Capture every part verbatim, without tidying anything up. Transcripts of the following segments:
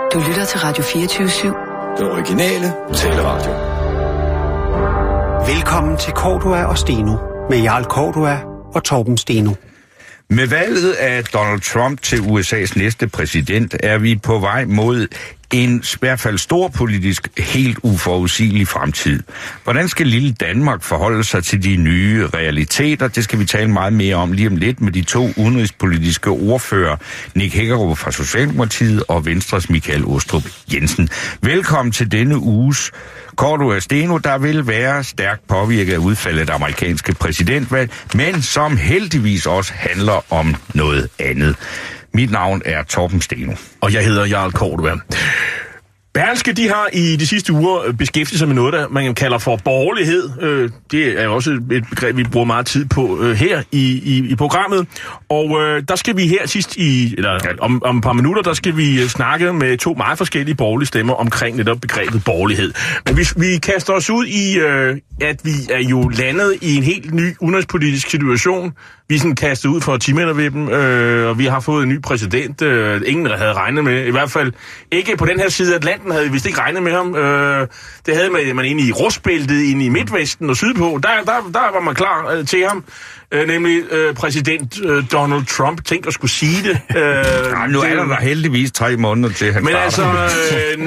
Du lytter til Radio fireogtyve syv. Den originale taleradio. Velkommen til Cordua og Steno med Jarl Cordua og Torben Steno. Med valget af Donald Trump til U S A's næste præsident er vi på vej mod en i hvert fald storpolitisk helt uforudsigelig fremtid. Hvordan skal lille Danmark forholde sig til de nye realiteter? Det skal vi tale meget mere om lige om lidt med de to udenrigspolitiske ordfører, Nick Hækkerup fra Socialdemokratiet og Venstres Michael Aastrup Jensen. Velkommen til denne uges Cordua Steno, der vil være stærkt påvirket af udfaldet af det amerikanske præsidentvalg, men som heldigvis også handler om noget andet. Mit navn er Torben Steno. Og jeg hedder Jarl Cordua. Berlingske, de har i de sidste uger beskæftiget sig med noget, der man kalder for borgerlighed. Det er jo også et begreb, vi bruger meget tid på her i, i, i programmet. Og øh, der skal vi her sidst i, eller om, om et par minutter, der skal vi snakke med to meget forskellige borgerlige stemmer omkring netop begrebet borgerlighed. Men vi, vi kaster os ud i, øh, at vi er jo landet i en helt ny udenrigspolitisk situation. Vi er sådan kastet ud for ti meter ved dem, øh, og vi har fået en ny præsident. Øh, ingen havde regnet med. I hvert fald ikke på den her side af Atlanten havde vi vist ikke regnet med ham. Øh, det havde man, man inde i rustbæltet, inde i Midtvesten og sydpå. Der, der, der var man klar øh, til ham. Øh, nemlig øh, præsident øh, Donald Trump. Tænk at skulle sige det. Øh, ja, nu er der da heldigvis tre måneder til, han Men altså, øh,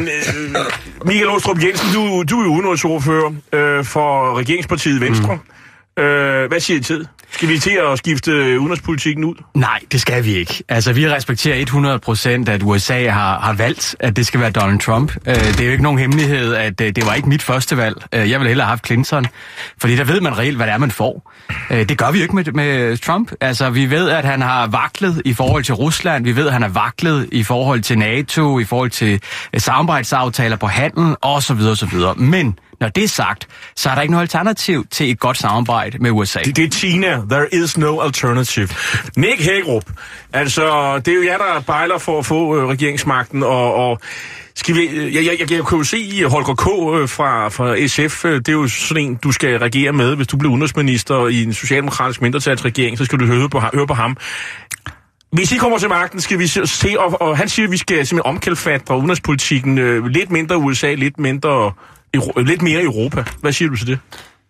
øh, Michael Aastrup Jensen, du, du er jo udenrigsordfører øh, for regeringspartiet Venstre. Mm. Øh, hvad siger I til? Skal vi til at skifte udenrigspolitikken ud? Nej, det skal vi ikke. Altså, vi respekterer hundrede procent, at U S A har, har valgt, at det skal være Donald Trump. Uh, det er jo ikke nogen hemmelighed, at uh, det var ikke mit første valg. Uh, jeg ville hellere have haft Clinton, fordi der ved man reelt, hvad det er, man får. Uh, det gør vi jo ikke med, med Trump. Altså, vi ved, at han har vaklet i forhold til Rusland. Vi ved, at han har vaklet i forhold til NATO, i forhold til uh, samarbejdsaftaler på handel, osv. osv. Men når det er sagt, så er der ikke noget alternativ til et godt samarbejde med U S A. Det, det er Tina. There is no alternative. Nick Hækkerup, altså, det er jo jer, der bejler for at få øh, regeringsmagten, og, og skal vi, jeg, jeg, jeg, jeg kan jo se Holger K. fra, fra S F, det er jo sådan en, du skal regere med, hvis du bliver udenrigsminister i en socialdemokratisk mindretalsregering, så skal du høre på, høre på ham. Hvis I kommer til magten, skal vi se, og, og han siger, at vi skal simpelthen omkalfatre udenrigspolitikken, øh, lidt mindre U S A, lidt mindre, lidt mere Europa. Hvad siger du til det?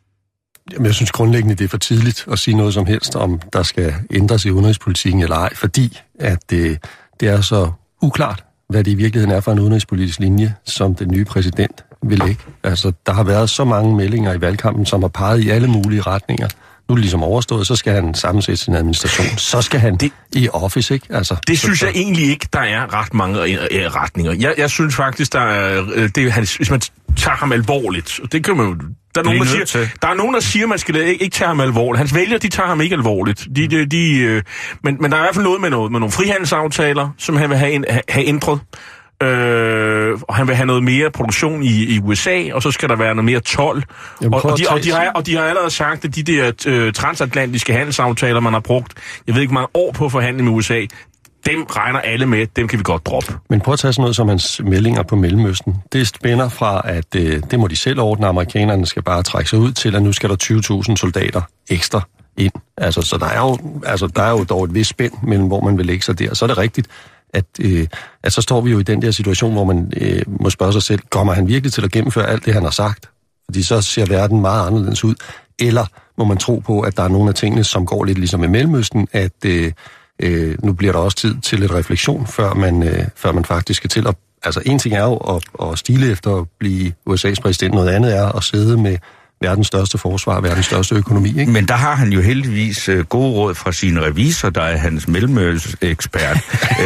Jamen, jeg synes grundlæggende, det er for tidligt at sige noget som helst, om der skal ændres i udenrigspolitikken eller ej, fordi at det, det er så uklart, hvad det i virkeligheden er for en udenrigspolitisk linje, som den nye præsident vil lægge. Altså, der har været så mange meldinger i valgkampen, som har peget i alle mulige retninger. Nu er det ligesom overstået, så skal han sammensætte sin administration. Så skal han det, i office, ikke? Altså, det synes så, jeg egentlig ikke, der er ret mange retninger. Jeg, jeg synes faktisk, der er, det, hvis man tager ham alvorligt, og det kan man jo... Der er, nogen, der, siger, der er nogen, der siger, at man skal ikke, ikke tage ham alvorligt. Hans vælgere, de tager ham ikke alvorligt. De, de, de, øh, men, men der er i hvert fald noget med, noget med nogle frihandelsaftaler, som han vil have, have ændret. Øh, og han vil have noget mere produktion i, i U S A, og så skal der være noget mere told. Jamen, og, og, de, og, de har, og de har allerede sagt, at de der øh, transatlantiske handelsaftaler, man har brugt, jeg ved ikke mange år på at forhandle med U S A, dem regner alle med, dem kan vi godt droppe. Men prøv at tage sådan noget som hans meldinger på Mellemøsten. Det spænder fra, at øh, det må de selv ordne, amerikanerne skal bare trække sig ud til, at nu skal der tyve tusind soldater ekstra ind. Altså, så der er, jo, altså, der er jo dog et vis spænd mellem, hvor man vil lægge sig der. Så er det rigtigt, at, øh, at så står vi jo i den der situation, hvor man øh, må spørge sig selv, kommer han virkelig til at gennemføre alt det, han har sagt? Fordi så ser verden meget anderledes ud. Eller må man tro på, at der er nogle af tingene, som går lidt ligesom i Mellemøsten, at... Øh, Øh, nu bliver der også tid til lidt refleksion, før man, øh, før man faktisk skal til at... Altså, en ting er jo at, at stile efter at blive U S A's præsident, noget andet er at sidde med verdens største forsvar, verdens største økonomi, ikke? Men der har han jo heldigvis uh, gode råd fra sin revisor, der er hans mellemøsekspert.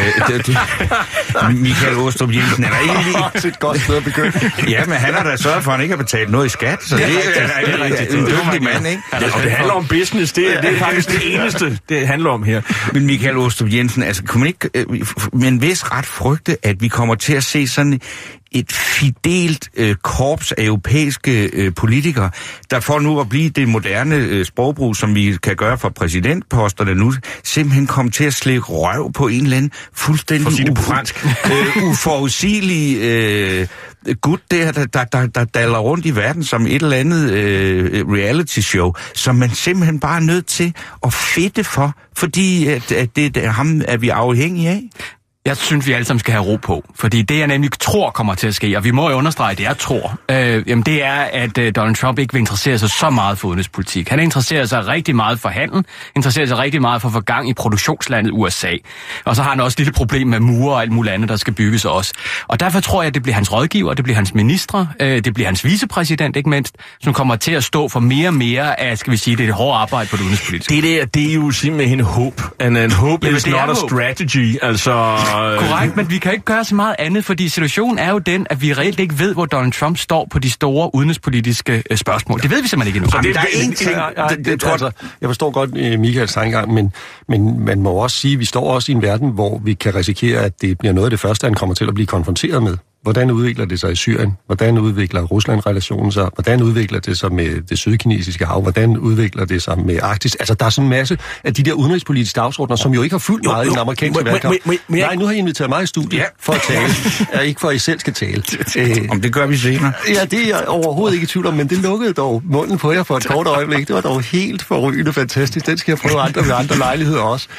uh, Michael Aastrup Jensen er der egentlig... Det er et godt sted at begynde. Ja, men han har da sørget for, at han ikke har betalt noget i skat, så det er, er, er, er, er en dygtig mand, ikke? Ja, og det handler om business, det, det er faktisk det eneste, det handler om her. Men Michael Aastrup Jensen, altså, kunne man ikke uh, med en vis ret frygte, at vi kommer til at se sådan et fidelt øh, korps af europæiske øh, politikere, der får nu at blive det moderne øh, sprogbrug, som vi kan gøre for præsidentposterne nu, simpelthen komme til at slække røv på en eller anden fuldstændig u- på fransk. øh, uforudsigelig øh, gut der, der, der, der, der daller rundt i verden som et eller andet øh, reality show, som man simpelthen bare er nødt til at fedte for, fordi at, at det er ham, er vi afhængige af. Jeg synes, vi alle sammen skal have ro på, fordi det, jeg nemlig tror kommer til at ske, og vi må jo understrege det, jeg tror, øh, jamen det er, at øh, Donald Trump ikke vil interessere sig så meget for udenrigspolitik. Han interesserer sig rigtig meget for handel, interesserer sig rigtig meget for at få gang i produktionslandet U S A. Og så har han også et lille problem med mure og alt muligt andet, der skal bygges også. Og derfor tror jeg, at det bliver hans rådgiver, det bliver hans ministre, øh, det bliver hans vicepræsident, ikke mindst, som kommer til at stå for mere og mere af, skal vi sige, det hårde arbejde på det udenrigspolitiske. Det der, det er jo simpelthen håb. And, and hope is not a strategy, altså... Korrekt, men vi kan ikke gøre så meget andet, fordi situationen er jo den, at vi reelt ikke ved, hvor Donald Trump står på de store udenrigspolitiske øh, spørgsmål. Det ved vi simpelthen ikke endnu. Så det, der er en ting, ja, ja, det, det, tror altså, jeg forstår godt Michaels tankegang, men, men man må også sige, at vi står også i en verden, hvor vi kan risikere, at det bliver noget af det første, han kommer til at blive konfronteret med. Hvordan udvikler det sig i Syrien? Hvordan udvikler Rusland-relationen sig? Hvordan udvikler det sig med det sydkinesiske hav? Hvordan udvikler det sig med Arktis? Altså, der er sådan en masse af de der udenrigspolitiske dagsordner, som jo ikke har fyldt meget i den amerikanske valgkamp. Nej, nu har I inviteret mig i studiet ja. for at tale. Ja, ikke for, at I selv skal tale. Om det gør vi senere. Ja, det er jeg overhovedet ikke i tvivl om, men det lukkede dog munden på jer for et kort øjeblik. Det var dog helt forrygende fantastisk. Den skal jeg prøve andre ved andre lejligheder også.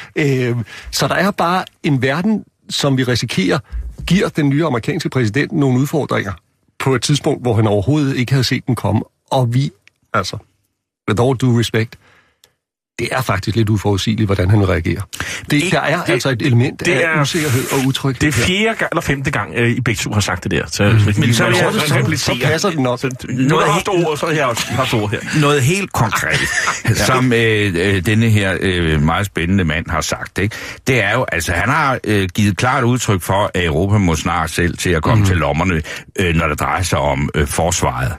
Så der er bare en verden, som vi risikerer, giver den nye amerikanske præsident nogle udfordringer på et tidspunkt, hvor han overhovedet ikke havde set den komme. Og vi, altså, with all due respect, det er faktisk lidt uforudsigeligt, hvordan han reagerer. Det, der er det, altså et element det af er, usikkerhed og utryghed. Det er fjerde gang, eller femte gang, øh, I begge to har sagt det der. Så, mm. men så, så, så, så, så passer den nok. Så, nu har jeg haft ord, så har jeg også haft ord her. Noget helt konkret, som øh, øh, denne her øh, meget spændende mand har sagt, ikke? Det er jo, altså han har øh, givet klart udtryk for, at Europa må snart selv til at komme mm. til lommerne, øh, når det drejer sig om øh, forsvaret.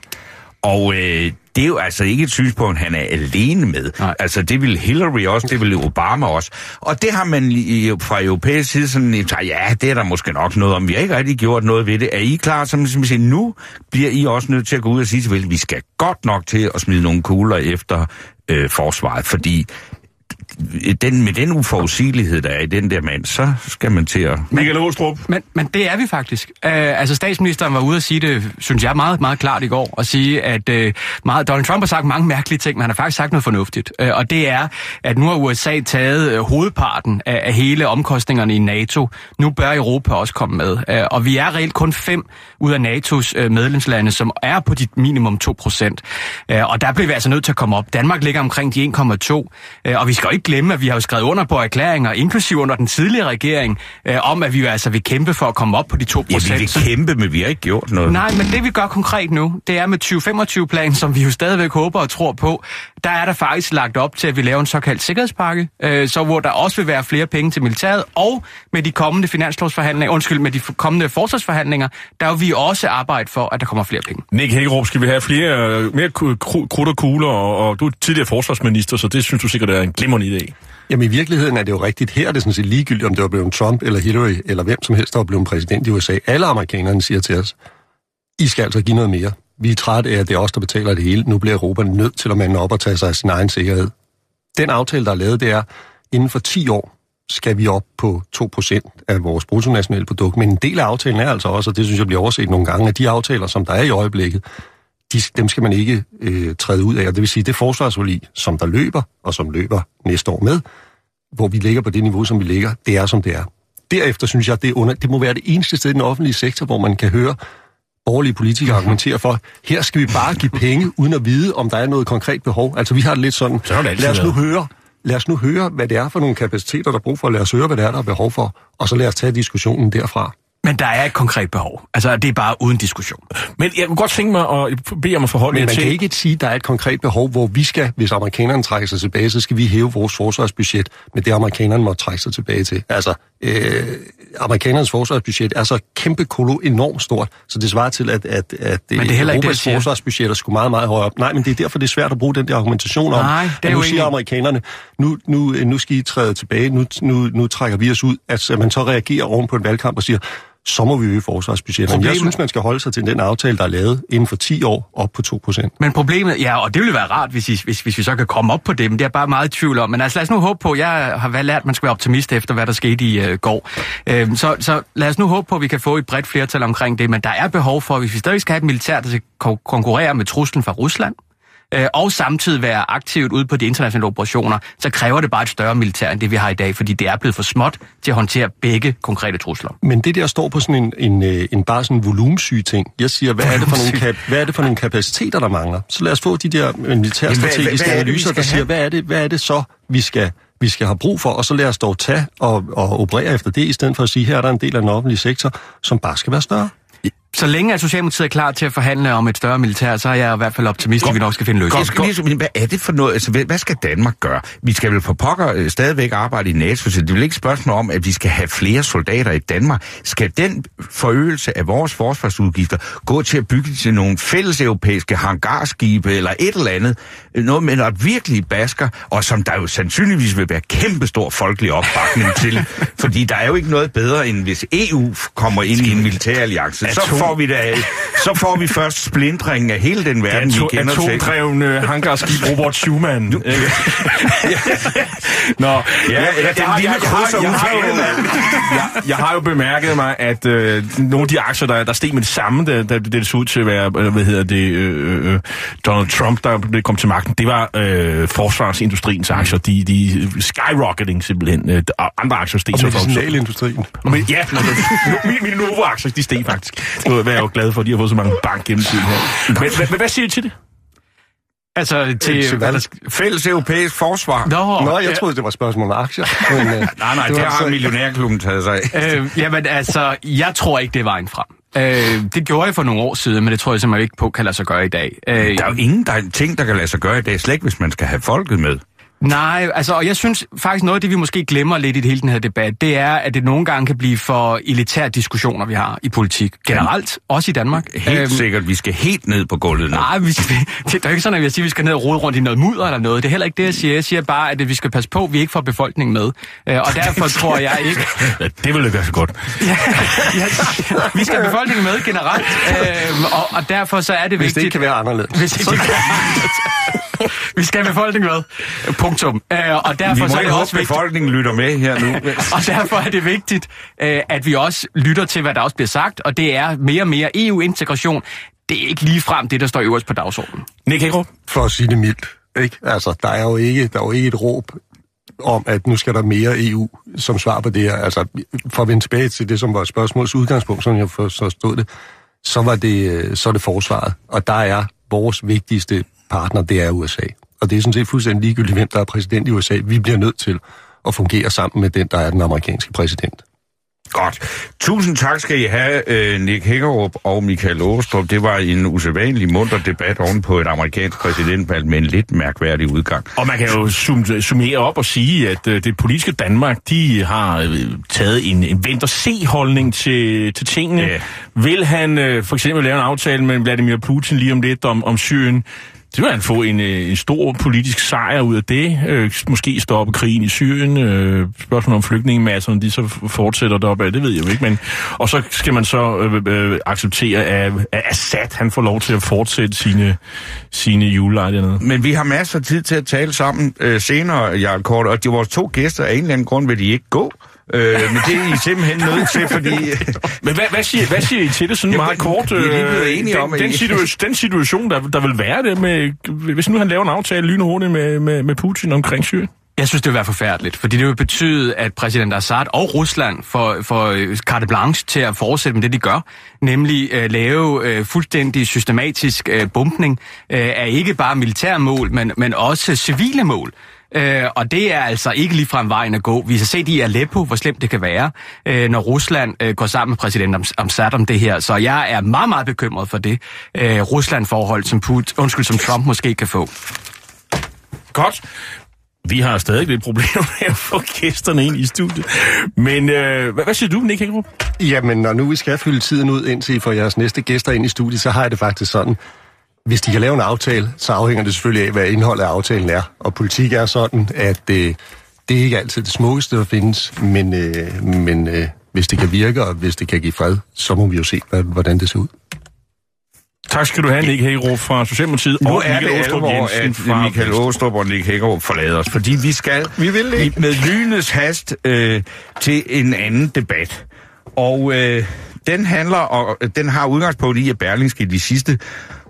Og øh, det er jo altså ikke et synspunkt, han er alene med. Nej. Altså, det vil Hillary også, det vil Obama også. Og det har man i, fra europæisk side sådan, ja, det er der måske nok noget om. Vi har ikke rigtig gjort noget ved det. Er I klar, som man siger, nu bliver I også nødt til at gå ud og sige, at vi skal godt nok til at smide nogle kugler efter øh, forsvaret, fordi den, med den uforudsigelighed, der er i den der mand, så skal man til at... Michael Aastrup. Men, men det er vi faktisk. Uh, altså statsministeren var ude at sige det, synes jeg, meget, meget klart i går, og sige, at uh, meget, Donald Trump har sagt mange mærkelige ting, men han har faktisk sagt noget fornuftigt. Uh, og det er, at nu har U S A taget uh, hovedparten af, af hele omkostningerne i NATO. Nu bør Europa også komme med. Uh, og vi er reelt kun fem ud af NATO's uh, medlemslande, som er på de minimum to procent. Uh, og der bliver vi altså nødt til at komme op. Danmark ligger omkring de en komma to, uh, og vi skal ikke glemme, at vi har jo skrevet under på erklæringer, inklusive under den tidligere regering, øh, om at vi jo altså vil kæmpe for at komme op på de to procent. Ja, vi vil kæmpe, men vi har ikke gjort noget. Nej, men det vi gør konkret nu, det er med tyve femogtyve-planen, som vi jo stadigvæk håber og tror på, der er der faktisk lagt op til, at vi laver en såkaldt sikkerhedspakke, øh, så hvor der også vil være flere penge til militæret, og med de kommende finanslovsforhandlinger, undskyld, med de kommende forsvarsforhandlinger, der vil vi også arbejde for, at der kommer flere penge. Nick Hækkerup, skal vi have flere, mere krudt og kugler, og, og du er tidligere forsvarsminister, så det synes du sikkert er en glimrende idé. Jamen i virkeligheden er det jo rigtigt. Her er det sådan set ligegyldigt, om det var blevet Trump eller Hillary, eller hvem som helst, der var blevet præsident i U S A. Alle amerikanerne siger til os, I skal altså give noget mere. Vi er trætte af, at det er os, der betaler det hele. Nu bliver Europa nødt til at mande op og tage sig af sin egen sikkerhed. Den aftale, der er lavet, det er, inden for ti år skal vi op på to procent af vores bruttonationale produkt. Men en del af aftalen er altså også, og det synes jeg bliver overset nogle gange, at de aftaler, som der er i øjeblikket, de, dem skal man ikke øh, træde ud af. Og det vil sige, det forsvarsforlig, som der løber, og som løber næste år med, hvor vi ligger på det niveau, som vi ligger, det er, som det er. Derefter synes jeg, det, er under, det må være det eneste sted i den offentlige sektor, hvor man kan høre borgerlige politikere argumentere for, her skal vi bare give penge, uden at vide, om der er noget konkret behov. Altså, vi har det lidt sådan, så det lad os nu høre, lad os nu høre, hvad det er for nogle kapaciteter, der er brug for. Lad os høre, hvad det er, der er behov for, og så lad os tage diskussionen derfra. Men der er et konkret behov. Altså, det er bare uden diskussion. Men jeg kunne godt tænke mig at bede om at forholde jer til... Men man kan ikke sige, at der er et konkret behov, hvor vi skal, hvis amerikanerne trækker sig tilbage, så skal vi hæve vores forsvarsbudget med det, amerikanerne må trække sig tilbage til. Altså, øh, amerikanernes forsvarsbudget er så kæmpe kolo enormt stort, så det svarer til, at, at, at men det er heller Europas forsvarsbudgetter skulle meget, meget højere op. Nej, men det er derfor, det er svært at bruge den der argumentation om, Nej, det er at nu siger ikke. Amerikanerne, nu, nu, nu skal I træde tilbage, nu, nu, nu trækker vi os ud, at man så reagerer oven på en valgkamp og siger, så må vi øge forsvarsbudgettet. Men jeg synes, man skal holde sig til den aftale, der er lavet inden for ti år op på to procent. Men problemet, ja, og det ville være rart, hvis, I, hvis, hvis vi så kan komme op på det, men det er bare meget i tvivl om. Men altså, lad os nu håbe på, jeg har været lært, at man skal være optimist efter, hvad der skete i uh, går. Uh, så, så lad os nu håbe på, at vi kan få et bredt flertal omkring det, men der er behov for, hvis vi stadig skal have et militær, der skal konkurrere med truslen fra Rusland, øh, og samtidig være aktivt ude på de internationale operationer, så kræver det bare et større militær end det, vi har i dag, fordi det er blevet for småt til at håndtere begge konkrete trusler. Men det der står på sådan en, en, en, en bare sådan volumsyg ting. Jeg siger, hvad er, det for nogle kap- hvad er det for nogle kapaciteter, der mangler? Så lad os få de der militærstrategiske analyser, der siger, hvad er det, hvad er det så, vi skal... vi skal have brug for, og så lad os dog tage og, og operere efter det, i stedet for at sige, her er der en del af den offentlige sektor, som bare skal være større. Så længe at Socialdemokratiet er klar til at forhandle om et større militær, så er jeg i hvert fald optimist, at vi nok skal finde løsning. Jeg skal lige, hvad er det for noget? Altså, hvad skal Danmark gøre? Vi skal vel for pokker stadigvæk arbejde i NATO, så det er vel ikke et spørgsmål om, at vi skal have flere soldater i Danmark. Skal den forøgelse af vores forsvarsudgifter gå til at bygge til nogle fælles europæiske hangarskibe eller et eller andet? Noget med noget virkelig basker, og som der jo sandsynligvis vil være kæmpestor folkelig opbakning til. Fordi der er jo ikke noget bedre, end hvis E U kommer ind i en militæralliance. Så får vi da, så får vi først splintringen af hele den verden, vi kender til. Atomdrevne hangarskib Robert Schumann. Nå, ja, ja, den lille krydser Jeg har jo bemærket mig, at øh, nogle af de aktier, der, der steg med det samme, da, da det så ud til at være, hvad hedder det, øh, Donald Trump, der kom til magten, det var øh, forsvarsindustriens aktier. De, de skyrocketing simpelthen. Øh, andre aktier steg så for. Medicinalindustrien. Men, ja, mine Novo-aktier, de steg faktisk. Nu er jeg jo glad for, at de har fået så mange bank gennem tiden her. Men, men hvad siger I til det? Altså til fælles europæisk forsvar. Nå, Nå jeg ja. troede, det var spørgsmål om aktier. Men, uh, nej, nej, det, det har så... millionærklubben taget sig af. øh, jamen altså, jeg tror ikke, det er vejen frem. Øh, det gjorde jeg for nogle år siden, men det tror jeg simpelthen ikke på, kan lade sig gøre i dag. Øh, der er jo ingen der er ting, der kan lade sig gøre i dag, slet ikke hvis man skal have folket med. Nej, altså, og jeg synes faktisk noget af det, vi måske glemmer lidt i hele den her debat, det er, at det nogle gange kan blive for elitære diskussioner, vi har i politik. Generelt, ja. Også i Danmark. Helt æm... sikkert, vi skal helt ned på gulvet nu. Nej, vi skal, det er jo ikke sådan, at jeg siger, at vi skal ned og rode rundt i noget mudder eller noget. Det er heller ikke det, jeg siger. Jeg siger bare, at vi skal passe på, at vi ikke får befolkningen med. Øh, og derfor tror jeg ikke... Ja, det vil ikke så godt. ja, ja, vi skal have befolkningen med generelt, øh, og, og derfor så er det Hvis vigtigt... det ikke kan være anderledes. Hvis det ikke kan Vi skal have befolkningen med. Punktum. Øh, og derfor vi må så er det håbe, også vigtigt, befolkningen lytter med her nu. og derfor er det vigtigt, øh, at vi også lytter til, hvad der også bliver sagt, og det er mere og mere E U-integration. Det er ikke ligefrem det, der står øverst på dagsordenen. Nick Hækkerup? For at sige det mildt, ikke? Altså, der er jo ikke, der er jo ikke et råb om, at nu skal der mere E U som svar på det her. Altså, for at vende tilbage til det, som var spørgsmålets udgangspunkt, som jeg forstod det, så var det, så er det forsvaret. Og der er vores vigtigste partner, det er U S A. Og det er sådan set fuldstændig ligegyldigt, hvem der er præsident i U S A. Vi bliver nødt til at fungere sammen med den, der er den amerikanske præsident. Godt. Tusind tak skal I have, Nick Hækkerup og Michael Aastrup. Det var en usædvanlig munter debat oven på et amerikansk præsidentvalg med en lidt mærkværdig udgang. Og man kan jo summere op og sige, at det politiske Danmark, de har taget en, en vent-og-se-holdning til, til tingene. Ja. Vil han for eksempel lave en aftale med Vladimir Putin lige om lidt om, om Syrien? Det vil han få en, en stor politisk sejr ud af det. Øh, måske stoppe krigen i Syrien. Øh, spørgsmål om flygtningemasserne, de så fortsætter deroppe af, det ved jeg jo ikke. Men, og så skal man så øh, øh, acceptere, at, at Assad han får lov til at fortsætte sine, sine julelege dernede. Men vi har masser af tid til at tale sammen øh, senere, Jarl Kort, og de vores to gæster af en eller anden grund vil de ikke gå. Øh, men det er I simpelthen nødt til, fordi... men hvad, hvad, siger, hvad siger I til det sådan meget kort? Vi er lige blevet enige den, om... Den, situa- den situation, der, der vil være det med... Hvis nu han laver en aftale lynhurtigt med, med, med Putin omkring Syrien? Jeg synes, det vil være forfærdeligt, fordi det vil betyde, at præsident Assad og Rusland får, får carte blanche til at fortsætte med det, de gør, nemlig uh, lave uh, fuldstændig systematisk uh, bombning uh, af ikke bare militære mål, men, men også civile mål. Uh, og det er altså ikke ligefrem vejen at gå. Vi har set i Aleppo, hvor slemt det kan være, uh, når Rusland uh, går sammen med præsident Assad om det her. Så jeg er meget, meget bekymret for det uh, Rusland-forhold, som, Put- undskyld, som Trump måske kan få. Godt. Vi har stadig lidt problemer med at få gæsterne ind i studiet. Men øh, hvad, hvad siger du, Nick Hækkerup? Jamen, når nu vi skal fylde tiden ud, indtil I får jeres næste gæster ind i studiet, så har jeg det faktisk sådan. Hvis de kan lave en aftale, så afhænger det selvfølgelig af, hvad indholdet af aftalen er. Og politik er sådan, at øh, det er ikke altid det smukkeste, der findes, men, øh, men øh, hvis det kan virke, og hvis det kan give fred, så må vi jo se, hvordan det ser ud. Tak skal du have, Nick Hækkerup fra Socialdemokratiet. Nu og er det alvor, at fra Michael Aastrup og Nick Hækkerup forlader os, fordi vi skal vi vil ikke. med lynets hast øh, til en anden debat. Og øh, den handler, og den har udgangspunkt i, at Berlingske de sidste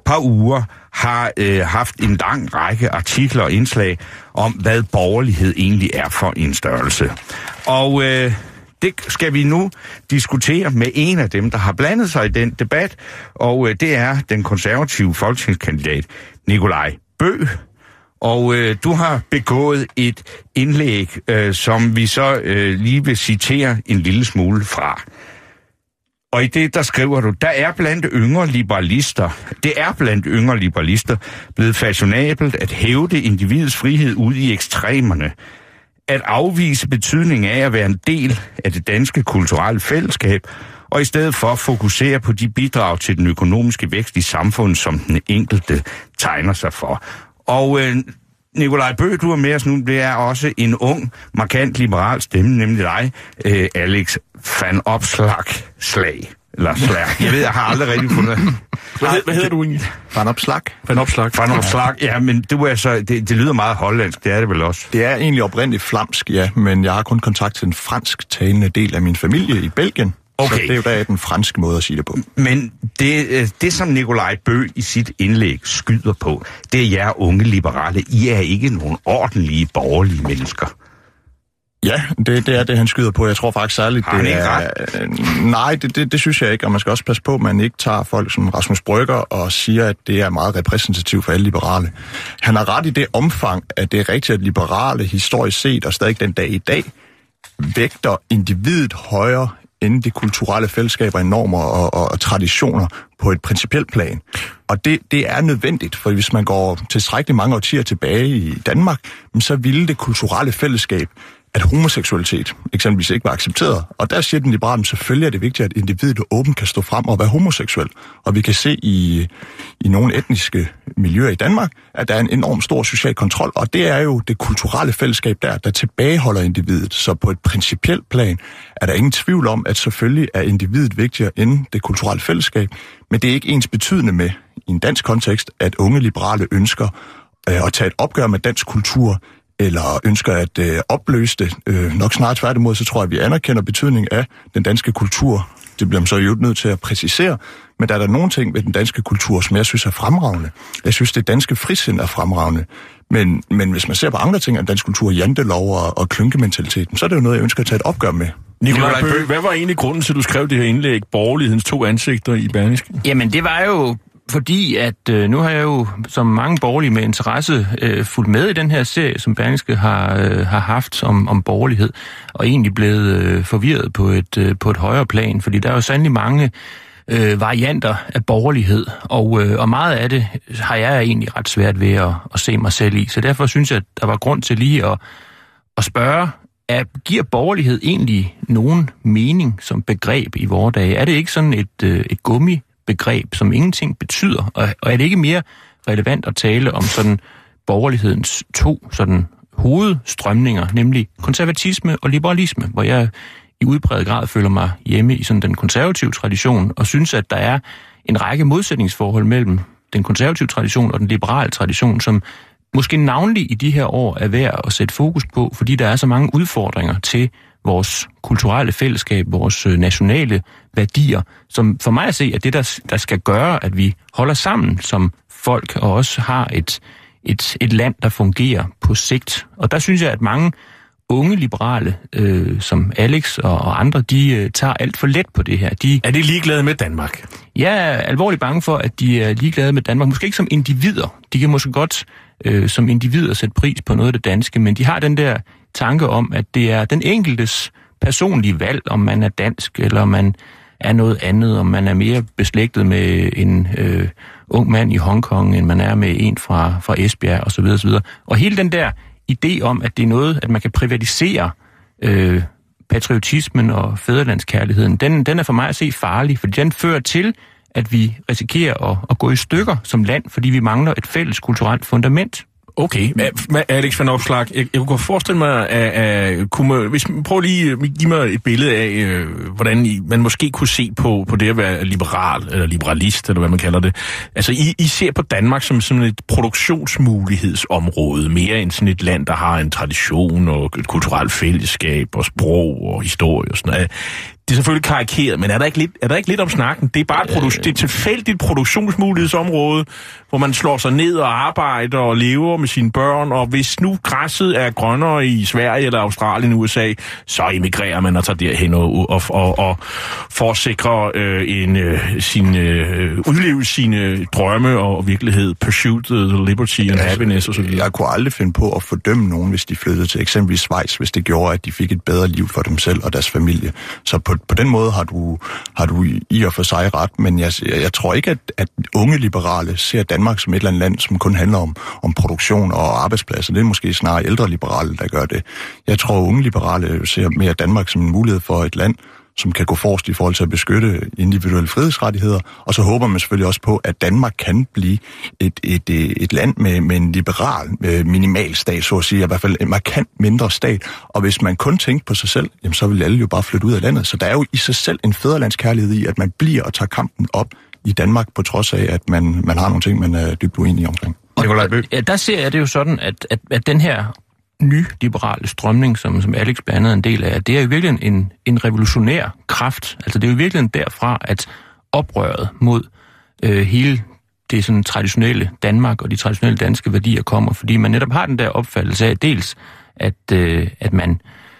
par uger har øh, haft en lang række artikler og indslag om, hvad borgerlighed egentlig er for en størrelse. Og øh, det skal vi nu diskutere med en af dem, der har blandet sig i den debat, og øh, det er den konservative folketingskandidat Nikolaj Bøgh. Og øh, du har begået et indlæg, øh, som vi så øh, lige vil citere en lille smule fra. Og i det, der skriver du, der er blandt yngre liberalister, det er blandt yngre liberalister blevet fashionabelt at hævde individets frihed ud i ekstremerne, at afvise betydningen af at være en del af det danske kulturelle fællesskab, og i stedet for fokusere på de bidrag til den økonomiske vækst i samfundet, som den enkelte tegner sig for. Og øh, Nikolaj Bøgh, du er med os nu, det er også en ung, markant liberal stemme, nemlig dig, øh, Alex Van Opslag Slag. Eller Slag. Jeg ved, jeg har aldrig rigtig fundet... Hvad, hvad hedder du egentlig? Van Opslag. Van Opslag. Van Opslag, ja, men du er så, det, det lyder meget hollandsk, det er det vel også? Det er egentlig oprindeligt flamsk, ja, men jeg har kun kontakt til en fransk-talende del af min familie i Belgien. Okay. Så det er jo der den franske måde at sige det på. Men det, det som Nikolaj Bøgh i sit indlæg skyder på, det er jer unge liberale. I er ikke nogen ordentlige borgerlige mennesker. Ja, det, det er det, han skyder på. Jeg tror faktisk særligt, har han det ikke er... ret? Nej, det, det, det synes jeg ikke, og man skal også passe på, at man ikke tager folk som Rasmus Brygger og siger, at det er meget repræsentativt for alle liberale. Han har ret i det omfang, at det er rigtigt, at liberale historisk set, og stadig den dag i dag, vægter individet højere end de kulturelle fællesskaber, normer og, og, og traditioner på et principielt plan. Og det, det er nødvendigt, for hvis man går tilstrækkeligt mange årtier tilbage i Danmark, så ville det kulturelle fællesskab, at homoseksualitet eksempelvis ikke var accepteret. Og der siger den liberale, selvfølgelig er det vigtigt, at individet åbent kan stå frem og være homoseksuel. Og vi kan se i, i nogle etniske miljøer i Danmark, at der er en enorm stor social kontrol, og det er jo det kulturelle fællesskab der, der tilbageholder individet. Så på et principielt plan er der ingen tvivl om, at selvfølgelig er individet vigtigere end det kulturelle fællesskab, men det er ikke ens betydende med, i en dansk kontekst, at unge liberale ønsker øh, at tage et opgør med dansk kultur, eller ønsker at øh, opløse det. Øh, nok snart tværtimod, så tror jeg, at vi anerkender betydningen af den danske kultur. Det bliver man så jo nødt til at præcisere. Men der er der nogle ting ved den danske kultur, som jeg synes er fremragende. Jeg synes, det danske frisind er fremragende. Men, men hvis man ser på andre ting af dansk kultur, jantelov og, og klynkementaliteten, så er det jo noget, jeg ønsker at tage et opgør med. Nikolaj Bøgh, hvad var egentlig grunden til, at du skrev det her indlæg, Borgerlighedens to ansigter i Berlingske? Jamen, det var jo... Fordi at øh, nu har jeg jo, som mange borgerlige med interesse, øh, fulgt med i den her serie, som Berlingske har, øh, har haft om, om borgerlighed, og egentlig blevet øh, forvirret på et, øh, på et højere plan, fordi der er jo sandelig mange øh, varianter af borgerlighed, og, øh, og meget af det har jeg egentlig ret svært ved at, at se mig selv i. Så derfor synes jeg, at der var grund til lige at, at spørge, at giver borgerlighed egentlig nogen mening som begreb i vore dage? Er det ikke sådan et, øh, et gummi begreb, som ingenting betyder, og, og er det ikke mere relevant at tale om sådan borgerlighedens to sådan hovedstrømninger, nemlig konservatisme og liberalisme, hvor jeg i udpræget grad føler mig hjemme i sådan den konservative tradition, og synes, at der er en række modsætningsforhold mellem den konservative tradition og den liberale tradition, som måske navnlig i de her år er værd at sætte fokus på, fordi der er så mange udfordringer til vores kulturelle fællesskab, vores nationale værdier, som for mig at se, at det, der, der skal gøre, at vi holder sammen som folk, og også har et, et, et land, der fungerer på sigt. Og der synes jeg, at mange unge liberale, øh, som Alex og, og andre, de øh, tager alt for let på det her. De, er de ligeglade med Danmark? Jeg er alvorligt bange for, at de er ligeglade med Danmark. Måske ikke som individer. De kan måske godt øh, som individer sætte pris på noget af det danske, men de har den der tanke om, at det er den enkeltes personlige valg, om man er dansk, eller om man er noget andet, om man er mere beslægtet med en øh, ung mand i Hongkong, end man er med en fra, fra Esbjerg, osv. osv. Og hele den der idé om, at det er noget, at man kan privatisere øh, patriotismen og fædrelandskærligheden, den, den er for mig at se farlig, fordi den fører til, at vi risikerer at, at gå i stykker som land, fordi vi mangler et fælles kulturelt fundament. Okay, Alex Van Opslag, jeg, jeg kunne godt forestille mig, at, at kunne, hvis prøv lige at give mig et billede af, øh, hvordan I, man måske kunne se på, på det at være liberal, eller liberalist, eller hvad man kalder det. Altså, I, I ser på Danmark som sådan et produktionsmulighedsområde, mere end sådan et land, der har en tradition og et kulturelt fællesskab og sprog og historie og sådan noget. det er selvfølgelig karikeret, men er der ikke lidt, er der ikke lidt om snakken? Det er bare et, produ- det er et tilfældigt produktionsmulighedsområde, hvor man slår sig ned og arbejder og lever med sine børn, og hvis nu græsset er grønnere i Sverige eller Australien, U S A, så emigrerer man og tager derhen og, og, og, og forsikrer øh, en, øh, sin, øh, udleve sine drømme og virkelighed, pursue the liberty and happiness og så videre. Jeg kunne aldrig finde på at fordømme nogen, hvis de flyttede til eksempelvis Schweiz, hvis det gjorde, at de fik et bedre liv for dem selv og deres familie. Så på, på den måde har du, har du i og for sig ret, men jeg, jeg tror ikke, at, at unge liberale ser Danmark som et eller andet land, som kun handler om, om produktion og arbejdspladser. Det er måske snarere ældre liberale, der gør det. Jeg tror, at unge liberale ser mere Danmark som en mulighed for et land, som kan gå forrest i forhold til at beskytte individuelle frihedsrettigheder, og så håber man selvfølgelig også på, at Danmark kan blive et, et, et land med, med en liberal minimalstat, så at sige, i hvert fald en markant mindre stat, og hvis man kun tænker på sig selv, jamen, så vil alle jo bare flytte ud af landet. Så der er jo i sig selv en fædrelandskærlighed i, at man bliver og tager kampen op i Danmark, på trods af, at man, man har nogle ting, man er dybt uenig omkring. Og, ja, der ser jeg det jo sådan, at, at, at den her nyliberale strømning, som, som Alex blandt andet er en del af, det er jo virkelig en, en revolutionær kraft. Altså det er jo virkelig derfra, at oprøret mod øh, hele det sådan traditionelle Danmark og de traditionelle danske værdier kommer, fordi man netop har den der opfattelse af dels, at, øh, at man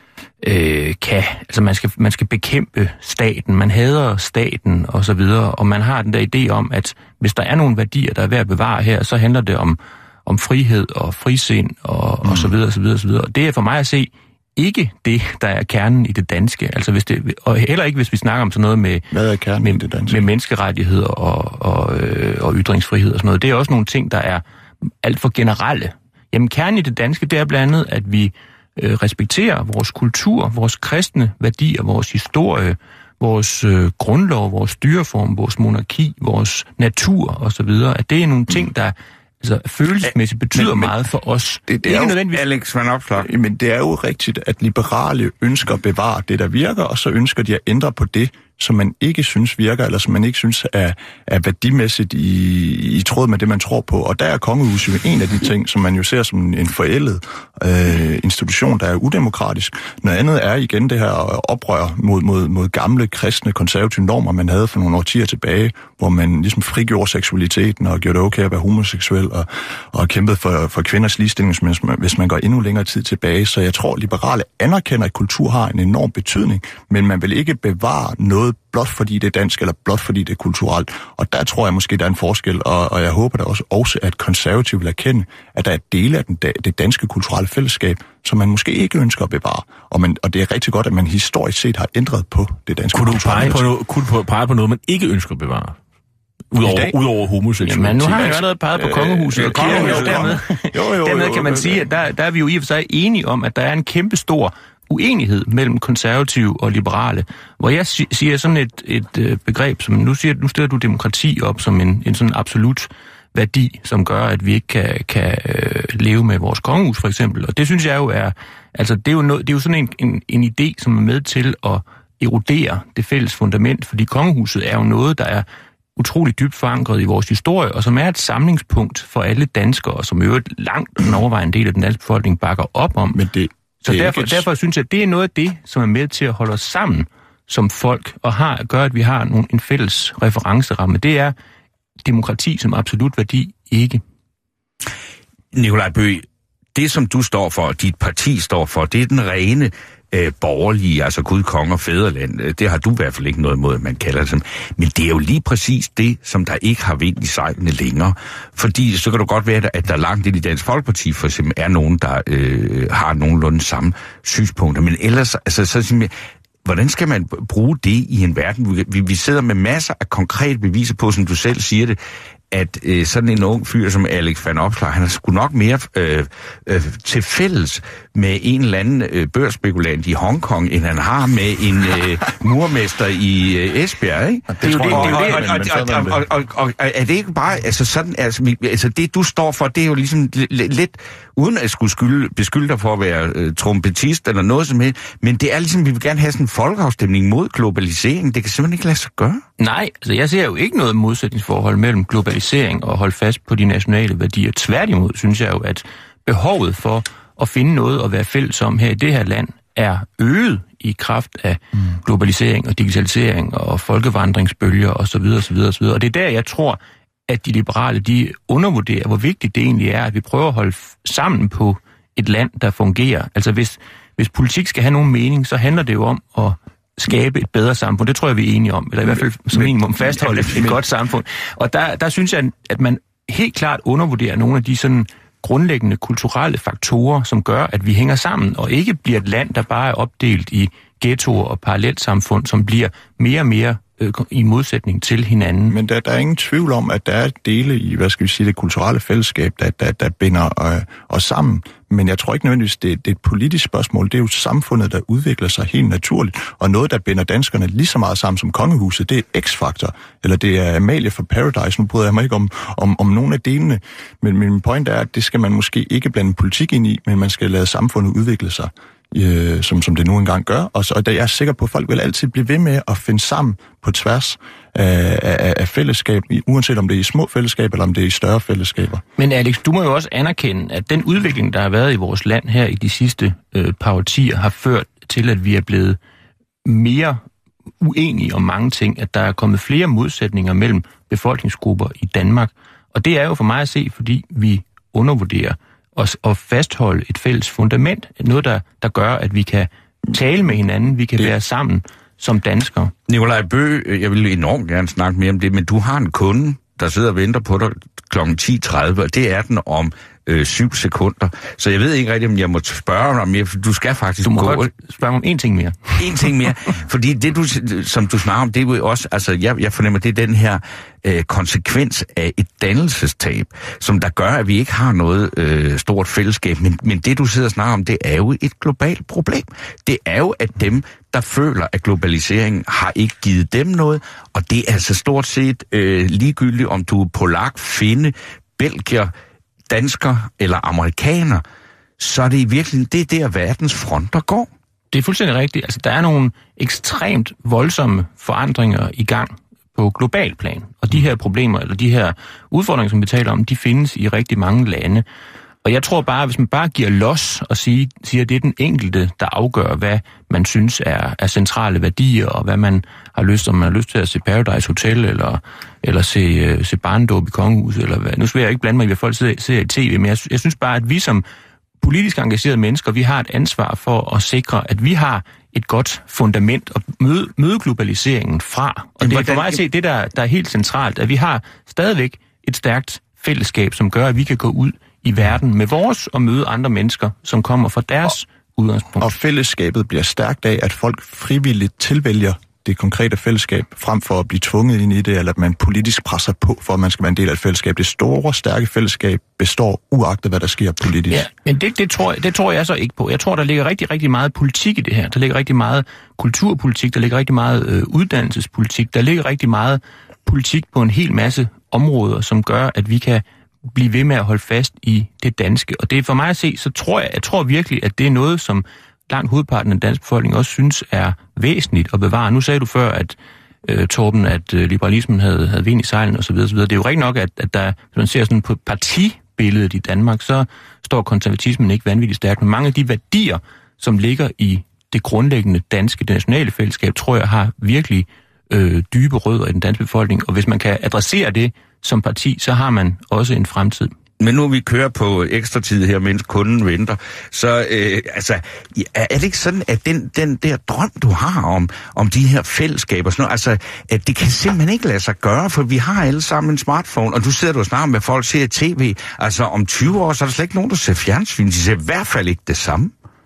øh, kan, altså man skal, man skal bekæmpe staten, man hader staten og så videre, og man har den der idé om, at hvis der er nogle værdier, der er værd at bevare her, så handler det om om frihed og frisind og, mm. og så videre, og så videre, og så videre. Og det er for mig at se ikke det, der er kernen i det danske. Altså hvis det, og heller ikke, hvis vi snakker om sådan noget med, Hvad er kernen med, i det danske? med menneskerettigheder og, og, øh, og ytringsfrihed og sådan noget. Det er også nogle ting, der er alt for generelle. Jamen kernen i det danske, det er blandt andet, at vi øh, respekterer vores kultur, vores kristne værdier, vores historie, vores øh, grundlov, vores styreform, vores monarki, vores natur og så videre. At det er nogle ting, der altså følelsesmæssigt betyder men, men, meget for os. Det, det er jo nødvendigvis Alex van Opslag. Men det er jo rigtigt, at liberale ønsker at bevare det, der virker, og så ønsker de at ændre på det, som man ikke synes virker, eller som man ikke synes er, er værdimæssigt i, i tråd med det, man tror på. Og der er kongehuset jo en af de ting, som man jo ser som en forældet øh, institution, der er udemokratisk. Noget andet er igen det her oprør mod, mod, mod gamle, kristne, konservative normer, man havde for nogle årtier tilbage, hvor man ligesom frigjorde seksualiteten og gjorde det okay at være homoseksuel og, og kæmpede for, for kvinders ligestilling, hvis man, hvis man går endnu længere tid tilbage. Så jeg tror, liberale anerkender, at kultur har en enorm betydning, men man vil ikke bevare noget blot fordi det er dansk, eller blot fordi det er kulturelt. Og der tror jeg måske, der er en forskel, og, og jeg håber da også, også, at konservative vil erkende, at der er dele af den, det danske kulturelle fællesskab, som man måske ikke ønsker at bevare. Og, man, og det er rigtig godt, at man historisk set har ændret på det danske kunne kulturelle fællesskab. Kunne du pege på noget, man ikke ønsker at bevare? Udover, udover homoseksualitet. Men nu har jeg jo allerede peget på kongehuset, og kongehuset dermed, jo, jo, dermed kan man sige, at der, der er vi jo i og for sig enige om, at der er en kæmpe stor uenighed mellem konservative og liberale, hvor jeg siger sådan et, et begreb, som nu, siger, nu stiller du demokrati op som en, en sådan absolut værdi, som gør, at vi ikke kan, kan øh, leve med vores kongehus, for eksempel. Og det synes jeg jo er, altså det er jo, noget, det er jo sådan en, en, en idé, som er med til at erodere det fælles fundament, fordi kongehuset er jo noget, der er utroligt dybt forankret i vores historie, og som er et samlingspunkt for alle danskere, og som jo et langt en overvejende del af den danske befolkning bakker op om. Men det, Så det derfor, et... derfor synes jeg, at det er noget af det, som er med til at holde os sammen som folk, og har, gør, at vi har nogle, en fælles referenceramme. Det er demokrati som absolut værdi ikke. Nikolaj Bøgh, det som du står for, dit parti står for, det er den rene øh, borgerlige, altså Gud, konge og fædreland. Det har du i hvert fald ikke noget imod, man kalder det som. Men det er jo lige præcis det, som der ikke har vind i sejlene længere. Fordi så kan det godt være, at der langt ind i Dansk Folkeparti for eksempel er nogen, der øh, har nogenlunde samme synspunkter. Men ellers, altså så simpelthen, hvordan skal man bruge det i en verden? Vi, vi sidder med masser af konkrete beviser på, som du selv siger det, at øh, sådan en ung fyr som Alex van Opslag, han er sgu nok mere øh, øh, til fælles med en eller anden øh, børsspekulant i Hongkong, end han har med en øh, murmester i øh, Esbjerg, ikke? Det, det, det, det, og, og, og er det ikke bare, altså sådan, altså, altså det du står for, det er jo ligesom lidt, uden at skulle skylde, beskylde dig for at være øh, trompetist eller noget som helst, men det er ligesom, vi vil gerne have sådan en folkeafstemning mod globalisering. Det kan simpelthen ikke lade sig gøre. Nej, altså jeg ser jo ikke noget modsætningsforhold mellem globalisering og holde fast på de nationale værdier. Tværtimod synes jeg jo, at behovet for at finde noget at være fælles om her i det her land er øget i kraft af globalisering og digitalisering og folkevandringsbølger osv. osv. osv. Og det er der, jeg tror, at de liberale, de undervurderer, hvor vigtigt det egentlig er, at vi prøver at holde sammen på et land, der fungerer. Altså hvis, hvis politik skal have nogen mening, så handler det jo om at skabe et bedre samfund. Det tror jeg, vi er enige om. Eller i hvert fald som minimum fastholde et, et godt samfund. Og der, der synes jeg, at man helt klart undervurderer nogle af de sådan grundlæggende kulturelle faktorer, som gør, at vi hænger sammen, og ikke bliver et land, der bare er opdelt i ghettoer og parallelsamfund, som bliver mere og mere øh, i modsætning til hinanden. Men der, der er ingen tvivl om, at der er dele i, hvad skal vi sige, det kulturelle fællesskab, der, der, der binder øh, os sammen. Men jeg tror ikke nødvendigvis, det, det er et politisk spørgsmål. Det er jo samfundet, der udvikler sig helt naturligt. Og noget, der binder danskerne lige så meget sammen som kongehuset, det er X-Factor. Eller det er Amalie fra Paradise. Nu bryder jeg mig ikke om, om, om nogle af delene. Men, men min point er, at det skal man måske ikke blande politik ind i, men man skal lade samfundet udvikle sig, øh, som, som det nu engang gør. Og, så, og der, jeg er sikker på, at folk vil altid blive ved med at finde sammen på tværs af, af, af fællesskab, uanset om det er i små fællesskaber, eller om det er i større fællesskaber. Men Alex, du må jo også anerkende, at den udvikling, der har været i vores land her i de sidste øh, par årtier, har ført til, at vi er blevet mere uenige om mange ting, at der er kommet flere modsætninger mellem befolkningsgrupper i Danmark. Og det er jo for mig at se, fordi vi undervurderer os at fastholde et fælles fundament. Noget, der, der gør, at vi kan tale med hinanden, vi kan det. være sammen som danskere. Nikolaj Bøgh, jeg vil enormt gerne snakke mere om det, men du har en kunde, der sidder og venter på dig klokken ti tredive, og det er den om øh, syv sekunder. Så jeg ved ikke rigtig, om jeg må spørge dig om mere, for du skal faktisk du må gå. godt spørge om en ting mere. En ting mere, fordi det, du, som du snakker om, det er jo også, altså jeg, jeg fornemmer, det er den her øh, konsekvens af et dannelsestab, som der gør, at vi ikke har noget øh, stort fællesskab. Men, men det, du sidder og snakker om, det er jo et globalt problem. Det er jo, at dem, der føler, at globaliseringen har ikke givet dem noget, og det er altså stort set øh, ligegyldigt, om du er polak, finne, belgier, dansker eller amerikaner, så er det i virkeligheden, det er der verdens fronter går. Det er fuldstændig rigtigt. Altså, der er nogle ekstremt voldsomme forandringer i gang på global plan. Og de her problemer, eller de her udfordringer, som vi taler om, de findes i rigtig mange lande. Og jeg tror bare, hvis man bare giver los og siger, siger at det er den enkelte, der afgør, hvad man synes er, er centrale værdier, og hvad man har lyst, om man har lyst til at se Paradise Hotel, eller, eller se, uh, se barndåb i kongehuset, eller hvad. Nu vil jeg ikke blande mig i, hvad folk ser, ser i tv, men jeg, jeg synes bare, at vi som politisk engagerede mennesker, vi har et ansvar for at sikre, at vi har et godt fundament at møde, møde globaliseringen fra. Og det er for mig at se det, der, der er helt centralt, at vi har stadigvæk et stærkt fællesskab, som gør, at vi kan gå ud i verden med vores og møde andre mennesker, som kommer fra deres og, udgangspunkt. Og fællesskabet bliver stærkt af, at folk frivilligt tilvælger det konkrete fællesskab, frem for at blive tvunget ind i det, eller at man politisk presser på, for at man skal være en del af et fællesskab. Det store, stærke fællesskab består uagtet, hvad der sker politisk. Ja, men det, det, tror jeg, det tror jeg så ikke på. Jeg tror, der ligger rigtig, rigtig meget politik i det her. Der ligger rigtig meget kulturpolitik, der ligger rigtig meget øh, uddannelsespolitik, der ligger rigtig meget politik på en hel masse områder, som gør, at vi kan blive ved med at holde fast i det danske. Og det er for mig at se, så tror jeg, jeg tror virkelig, at det er noget, som langt hovedparten af den danske befolkning også synes er væsentligt at bevare. Nu sagde du før, at øh, Torben, at øh, liberalismen havde, havde vind i sejlen osv. osv. Det er jo rigtig nok, at, at der, hvis man ser sådan på partibilledet i Danmark, så står konservatismen ikke vanvittigt stærkt. Men mange af de værdier, som ligger i det grundlæggende danske, det nationale fællesskab, tror jeg har virkelig øh, dybe rødder i den danske befolkning. Og hvis man kan adressere det som parti, så har man også en fremtid. Men nu vi kører på ekstra tid her, mens kunden venter, så øh, altså, er det ikke sådan, at den, den der drøm, du har om, om de her fællesskaber, sådan noget, altså, at det kan simpelthen ikke lade sig gøre, for vi har alle sammen en smartphone, og du sidder og snakker med folk, ser tv, altså om tyve år, så er der slet ikke nogen, der ser fjernsyn, de ser i hvert fald ikke det samme.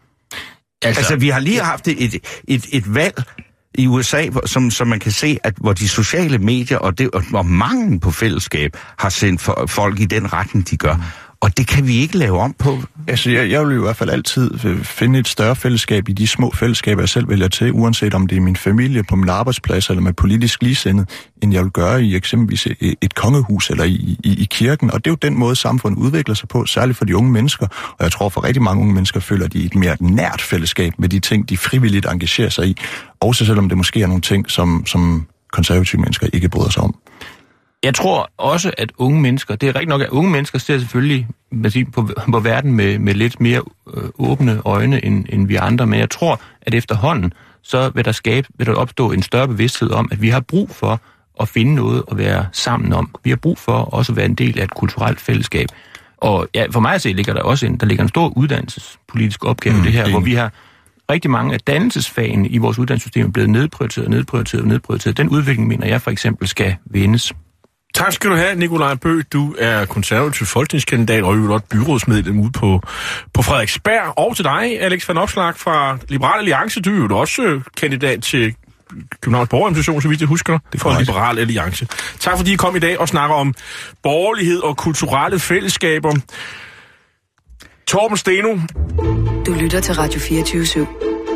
Altså, altså vi har lige haft et, et, et, et valg i U S A, som, som man kan se, at hvor de sociale medier og, det, og manglen på fællesskab har sendt for, folk i den retning, de gør. Og det kan vi ikke lave om på. Altså, jeg, jeg vil i hvert fald altid finde et større fællesskab i de små fællesskaber, jeg selv vælger til, uanset om det er min familie, på min arbejdsplads eller med politisk ligesindet, end jeg vil gøre i eksempelvis et, et kongehus eller i, i, i kirken. Og det er jo den måde, samfundet udvikler sig på, særligt for de unge mennesker. Og jeg tror, for rigtig mange unge mennesker føler de et mere nært fællesskab med de ting, de frivilligt engagerer sig i. Også selvom det måske er nogle ting, som, som konservative mennesker ikke bryder sig om. Jeg tror også, at unge mennesker, det er rigtig nok, at unge mennesker ser selvfølgelig man siger, på, på verden med, med lidt mere øh, åbne øjne end, end vi andre, men jeg tror, at efterhånden, så vil der, skabe, vil der opstå en større bevidsthed om, at vi har brug for at finde noget at være sammen om. Vi har brug for også at være en del af et kulturelt fællesskab. Og ja, for mig at se, ligger der også en, der ligger en stor uddannelsespolitisk opgave mm, det her, det. Hvor vi har rigtig mange af dannelsesfagene i vores uddannelsessystem blevet nedprioriteret, nedprioriteret, nedprioriteret. Den udvikling, mener jeg for eksempel, skal vendes. Tak skal du have, Nikolaj Bøgh. Du er konservativ folketingskandidat og jo også byrådsmedlem ude på, på Frederiksberg. Og til dig, Alex van Opslark fra Liberal Alliance. Du er jo også kandidat til Københavns Borgerrepræsentation, så vidt jeg husker, det for Liberal Alliance. Tak fordi I kom i dag og snakker om borgerlighed og kulturelle fællesskaber. Torben Steno. Du lytter til Radio fireogtyve syv.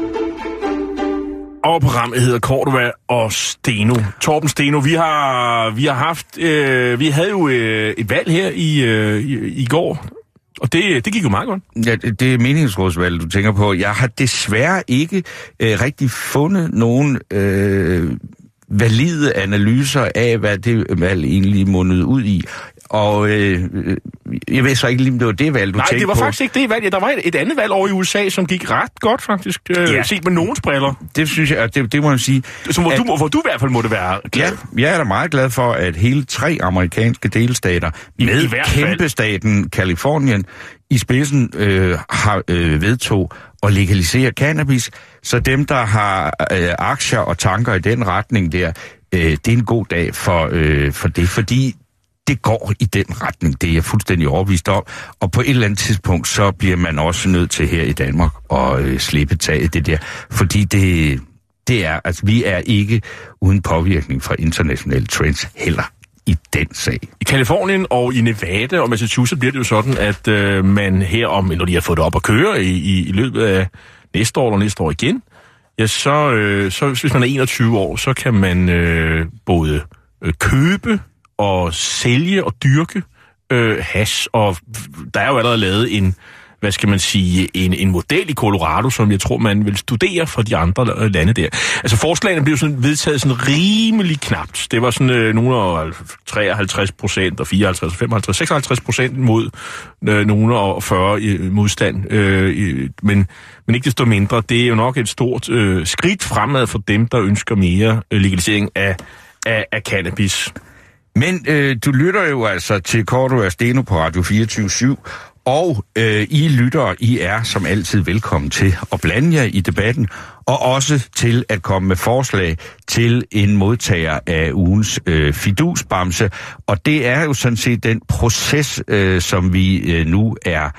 Og programmet hedder Cordua og Steno. Torben Steno, vi har vi har haft øh, vi havde jo øh, et valg her i øh, i, i går. Og det, det gik jo meget godt. Ja, det er meningsrådsvalg, du tænker på. Jeg har desværre ikke øh, rigtig fundet nogen øh, valide analyser af, hvad det valg egentlig mundede ud i. Og øh, jeg ved så ikke lige, om det var det valg, du Nej, tænkte på. Nej, det var på. faktisk ikke det valg. Der var et, et andet valg over i U S A, som gik ret godt faktisk. Øh, ja. Set med nogens briller. Det synes jeg, det, det må jeg sige. Så hvor, at, du, hvor du i hvert fald måtte være glad. Ja, jeg er da meget glad for, at hele tre amerikanske delstater I, med i kæmpestaten Kalifornien i spidsen øh, har øh, vedtog at legalisere cannabis. Så dem, der har øh, aktier og tanker i den retning der, øh, det er en god dag for, øh, for det, fordi det går i den retning, det er jeg fuldstændig overbevist om. Og på et eller andet tidspunkt, så bliver man også nødt til her i Danmark at øh, slippe taget det der. Fordi det, det er, altså vi er ikke uden påvirkning fra internationale trends heller i den sag. I Kalifornien og i Nevada og Massachusetts bliver det jo sådan, at øh, man her om, når de har fået det op at køre i, i, i løbet af næste år eller næste år igen, ja, så, øh, så hvis man er enogtyve år, så kan man øh, både øh, købe og sælge og dyrke øh, hash, og der er jo allerede lavet en, hvad skal man sige, en, en model i Colorado, som jeg tror, man vil studere fra de andre lande der. Altså forslagene blev sådan vedtaget sådan rimelig knapt. Det var sådan øh, nogle af treoghalvtreds procent og fireoghalvtreds, femoghalvtreds, seksoghalvtreds procent mod øh, nogle af fyrre i modstand. Øh, i, men, men ikke desto mindre, det er jo nok et stort øh, skridt fremad for dem, der ønsker mere øh, legalisering af, af, af cannabis. Men øh, du lytter jo altså til Cordua og Steno på Radio fireogtyve syv, og øh, I lyttere, I er som altid velkommen til at blande jer i debatten, og også til at komme med forslag til en modtager af ugens øh, fidusbamse. Og det er jo sådan set den proces, øh, som vi øh, nu er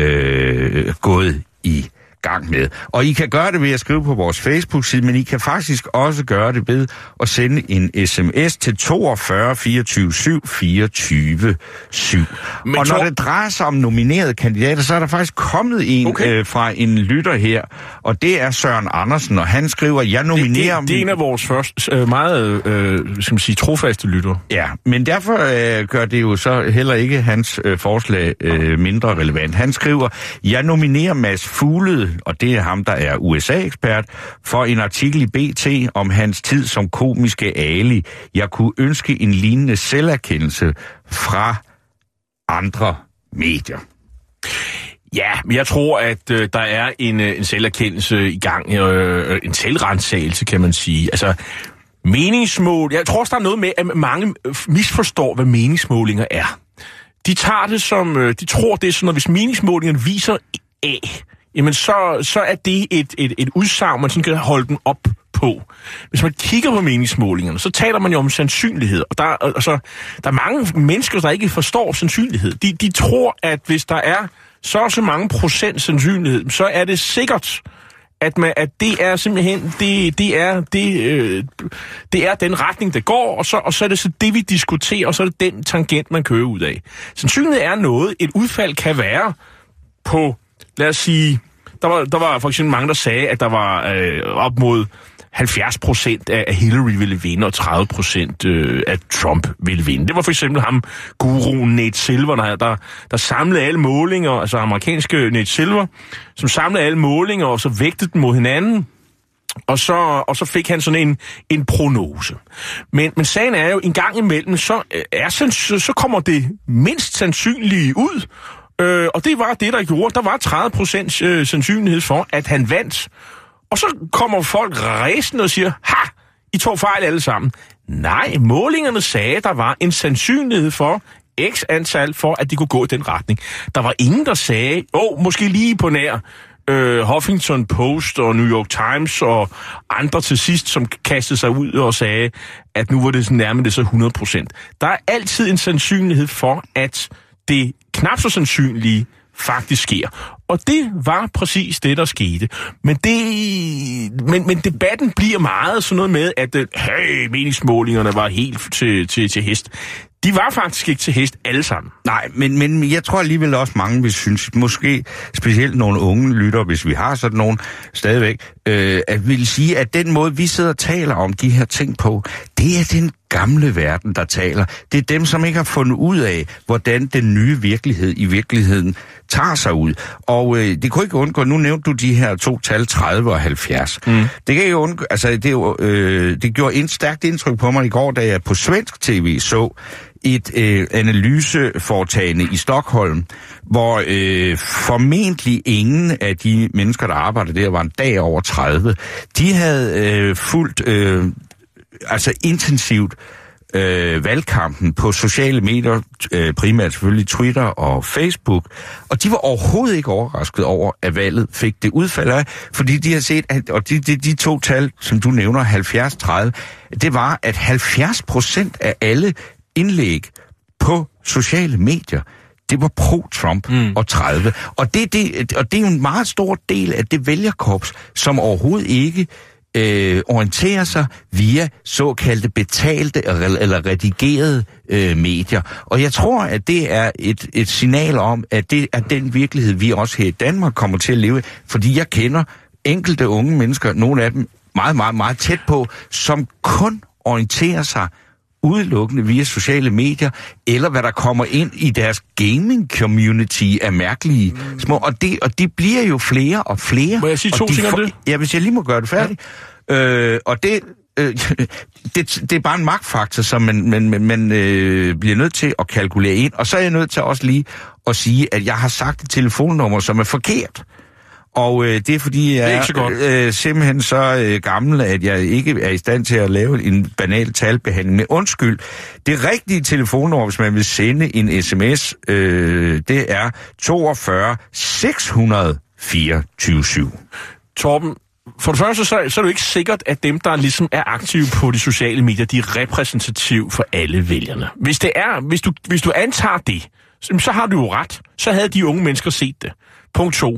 øh, gået i gang med. Og I kan gøre det ved at skrive på vores Facebook-side, men I kan faktisk også gøre det ved at sende en sms til toogfyrre fireogtyve syv fireogtyve syv. Men og når to... det drejer sig om nominerede kandidater, så er der faktisk kommet en okay. øh, fra en lytter her, og det er Søren Andersen, og han skriver, jeg nominerer... Det, det, det er en af vores første øh, meget, øh, skal man sige, trofaste lytter. Ja, men derfor øh, gør det jo så heller ikke hans øh, forslag øh, mindre relevant. Han skriver, jeg nominerer Mads Fuglede, og det er ham, der er U S A-ekspert, for en artikel i B T om hans tid som komiske Ali. Jeg kunne ønske en lignende selverkendelse fra andre medier. Ja, men jeg tror, at øh, der er en, en selverkendelse i gang, øh, en selvrensagelse, kan man sige. Altså, meningsmål... Jeg tror også, der er noget med, at mange misforstår, hvad meningsmålinger er. De tager det som... Øh, de tror, det er sådan, at hvis meningsmålingerne viser A, jamen så, så er det et, et, et udsagn, man sådan kan holde den op på. Hvis man kigger på meningsmålingerne, så taler man jo om sandsynlighed. Og der, altså, der er mange mennesker, der ikke forstår sandsynlighed. De, de tror, at hvis der er så og så mange procent sandsynlighed, så er det sikkert, at, man, at det er simpelthen det, det, er, det, øh, det er den retning, det går, og så, og så er det så det, vi diskuterer, og så er det den tangent, man kører ud af. Sandsynlighed er noget, et udfald kan være på... Lad os sige, der var, der var for eksempel mange, der sagde, at der var øh, op mod halvfjerds procent af Hillary ville vinde, og tredive procent øh, af Trump ville vinde. Det var for eksempel ham, guruen Nate Silver, der, der, der samlede alle målinger, altså amerikanske Nate Silver, som samlede alle målinger, og så vægtede dem mod hinanden. Og så, og så fik han sådan en, en prognose. Men, men sagen er jo, en gang imellem, så, er, så, så kommer det mindst sandsynlige ud. Øh, og det var det, der gjorde. Der var tredive procent øh, sandsynlighed for, at han vandt. Og så kommer folk ræsende og siger, ha, I tog fejl alle sammen. Nej, målingerne sagde, der var en sandsynlighed for, x antal for, at de kunne gå i den retning. Der var ingen, der sagde, åh, oh, måske lige på nær øh, Huffington Post og New York Times og andre til sidst, som kastede sig ud og sagde, at nu var det sådan nærmest så hundrede procent. Der er altid en sandsynlighed for, at det knap så sandsynlige faktisk sker. Og det var præcis det, der skete. Men, det, men, men debatten bliver meget sådan noget med, at hey, meningsmålingerne var helt til, til, til hest. De var faktisk ikke til hest alle sammen. Nej, men, men jeg tror alligevel også mange vil synes, måske specielt nogle unge lytter, hvis vi har sådan nogen stadigvæk, øh, at vil sige, at den måde, vi sidder og taler om de her ting på, det er den gamle verden, der taler. Det er dem, som ikke har fundet ud af, hvordan den nye virkelighed i virkeligheden tager sig ud. Og øh, det kunne ikke undgå, nu nævnte du de her to tal, tredive og halvfjerds. Mm. Det kan ikke undgå, altså det, øh, det gjorde et stærkt indtryk på mig i går, da jeg på svensk tv så et øh, analyseforetagende i Stockholm, hvor øh, formentlig ingen af de mennesker, der arbejdede der, var en dag over tredive. De havde øh, fulgt øh, altså intensivt øh, valgkampen på sociale medier, øh, primært selvfølgelig Twitter og Facebook, og de var overhovedet ikke overrasket over, at valget fik det udfald af, fordi de har set, at, og de, de, de to tal, som du nævner, halvfjerds tredive, det var, at halvfjerds procent af alle indlæg på sociale medier, det var pro-Trump mm. og tredive. Og det, det, og det er jo en meget stor del af det vælgerkorps, som overhovedet ikke øh, orienterer sig via såkaldte betalte eller redigerede øh, medier. Og jeg tror, at det er et, et signal om, at det er den virkelighed, vi også her i Danmark kommer til at leve, fordi jeg kender enkelte unge mennesker, nogle af dem meget, meget, meget tæt på, som kun orienterer sig udelukkende via sociale medier, eller hvad der kommer ind i deres gaming-community af mærkelige mm. små, og, det, og de bliver jo flere og flere. Må jeg sige to ting om det? Ja, hvis jeg lige må gøre det færdigt. Ja. Øh, og det, øh, det, det er bare en magtfaktor, som man, man, man, man øh, bliver nødt til at kalkulere ind, og så er jeg nødt til også lige at sige, at jeg har sagt et telefonnummer, som er forkert. Og øh, det er fordi, jeg er, er øh, simpelthen så øh, gammel, at jeg ikke er i stand til at lave en banal talbehandling. Men undskyld, det rigtige telefonnummer, hvis man vil sende en sms, øh, det er toogfyrre seks hundrede fireogtyve syv. Torben, for det første, så, så er det jo ikke sikkert, at dem, der ligesom er aktive på de sociale medier, de er repræsentative for alle vælgerne. Hvis det er, hvis du, hvis du antager det, så har du jo ret. Så havde de unge mennesker set det. Punkt to.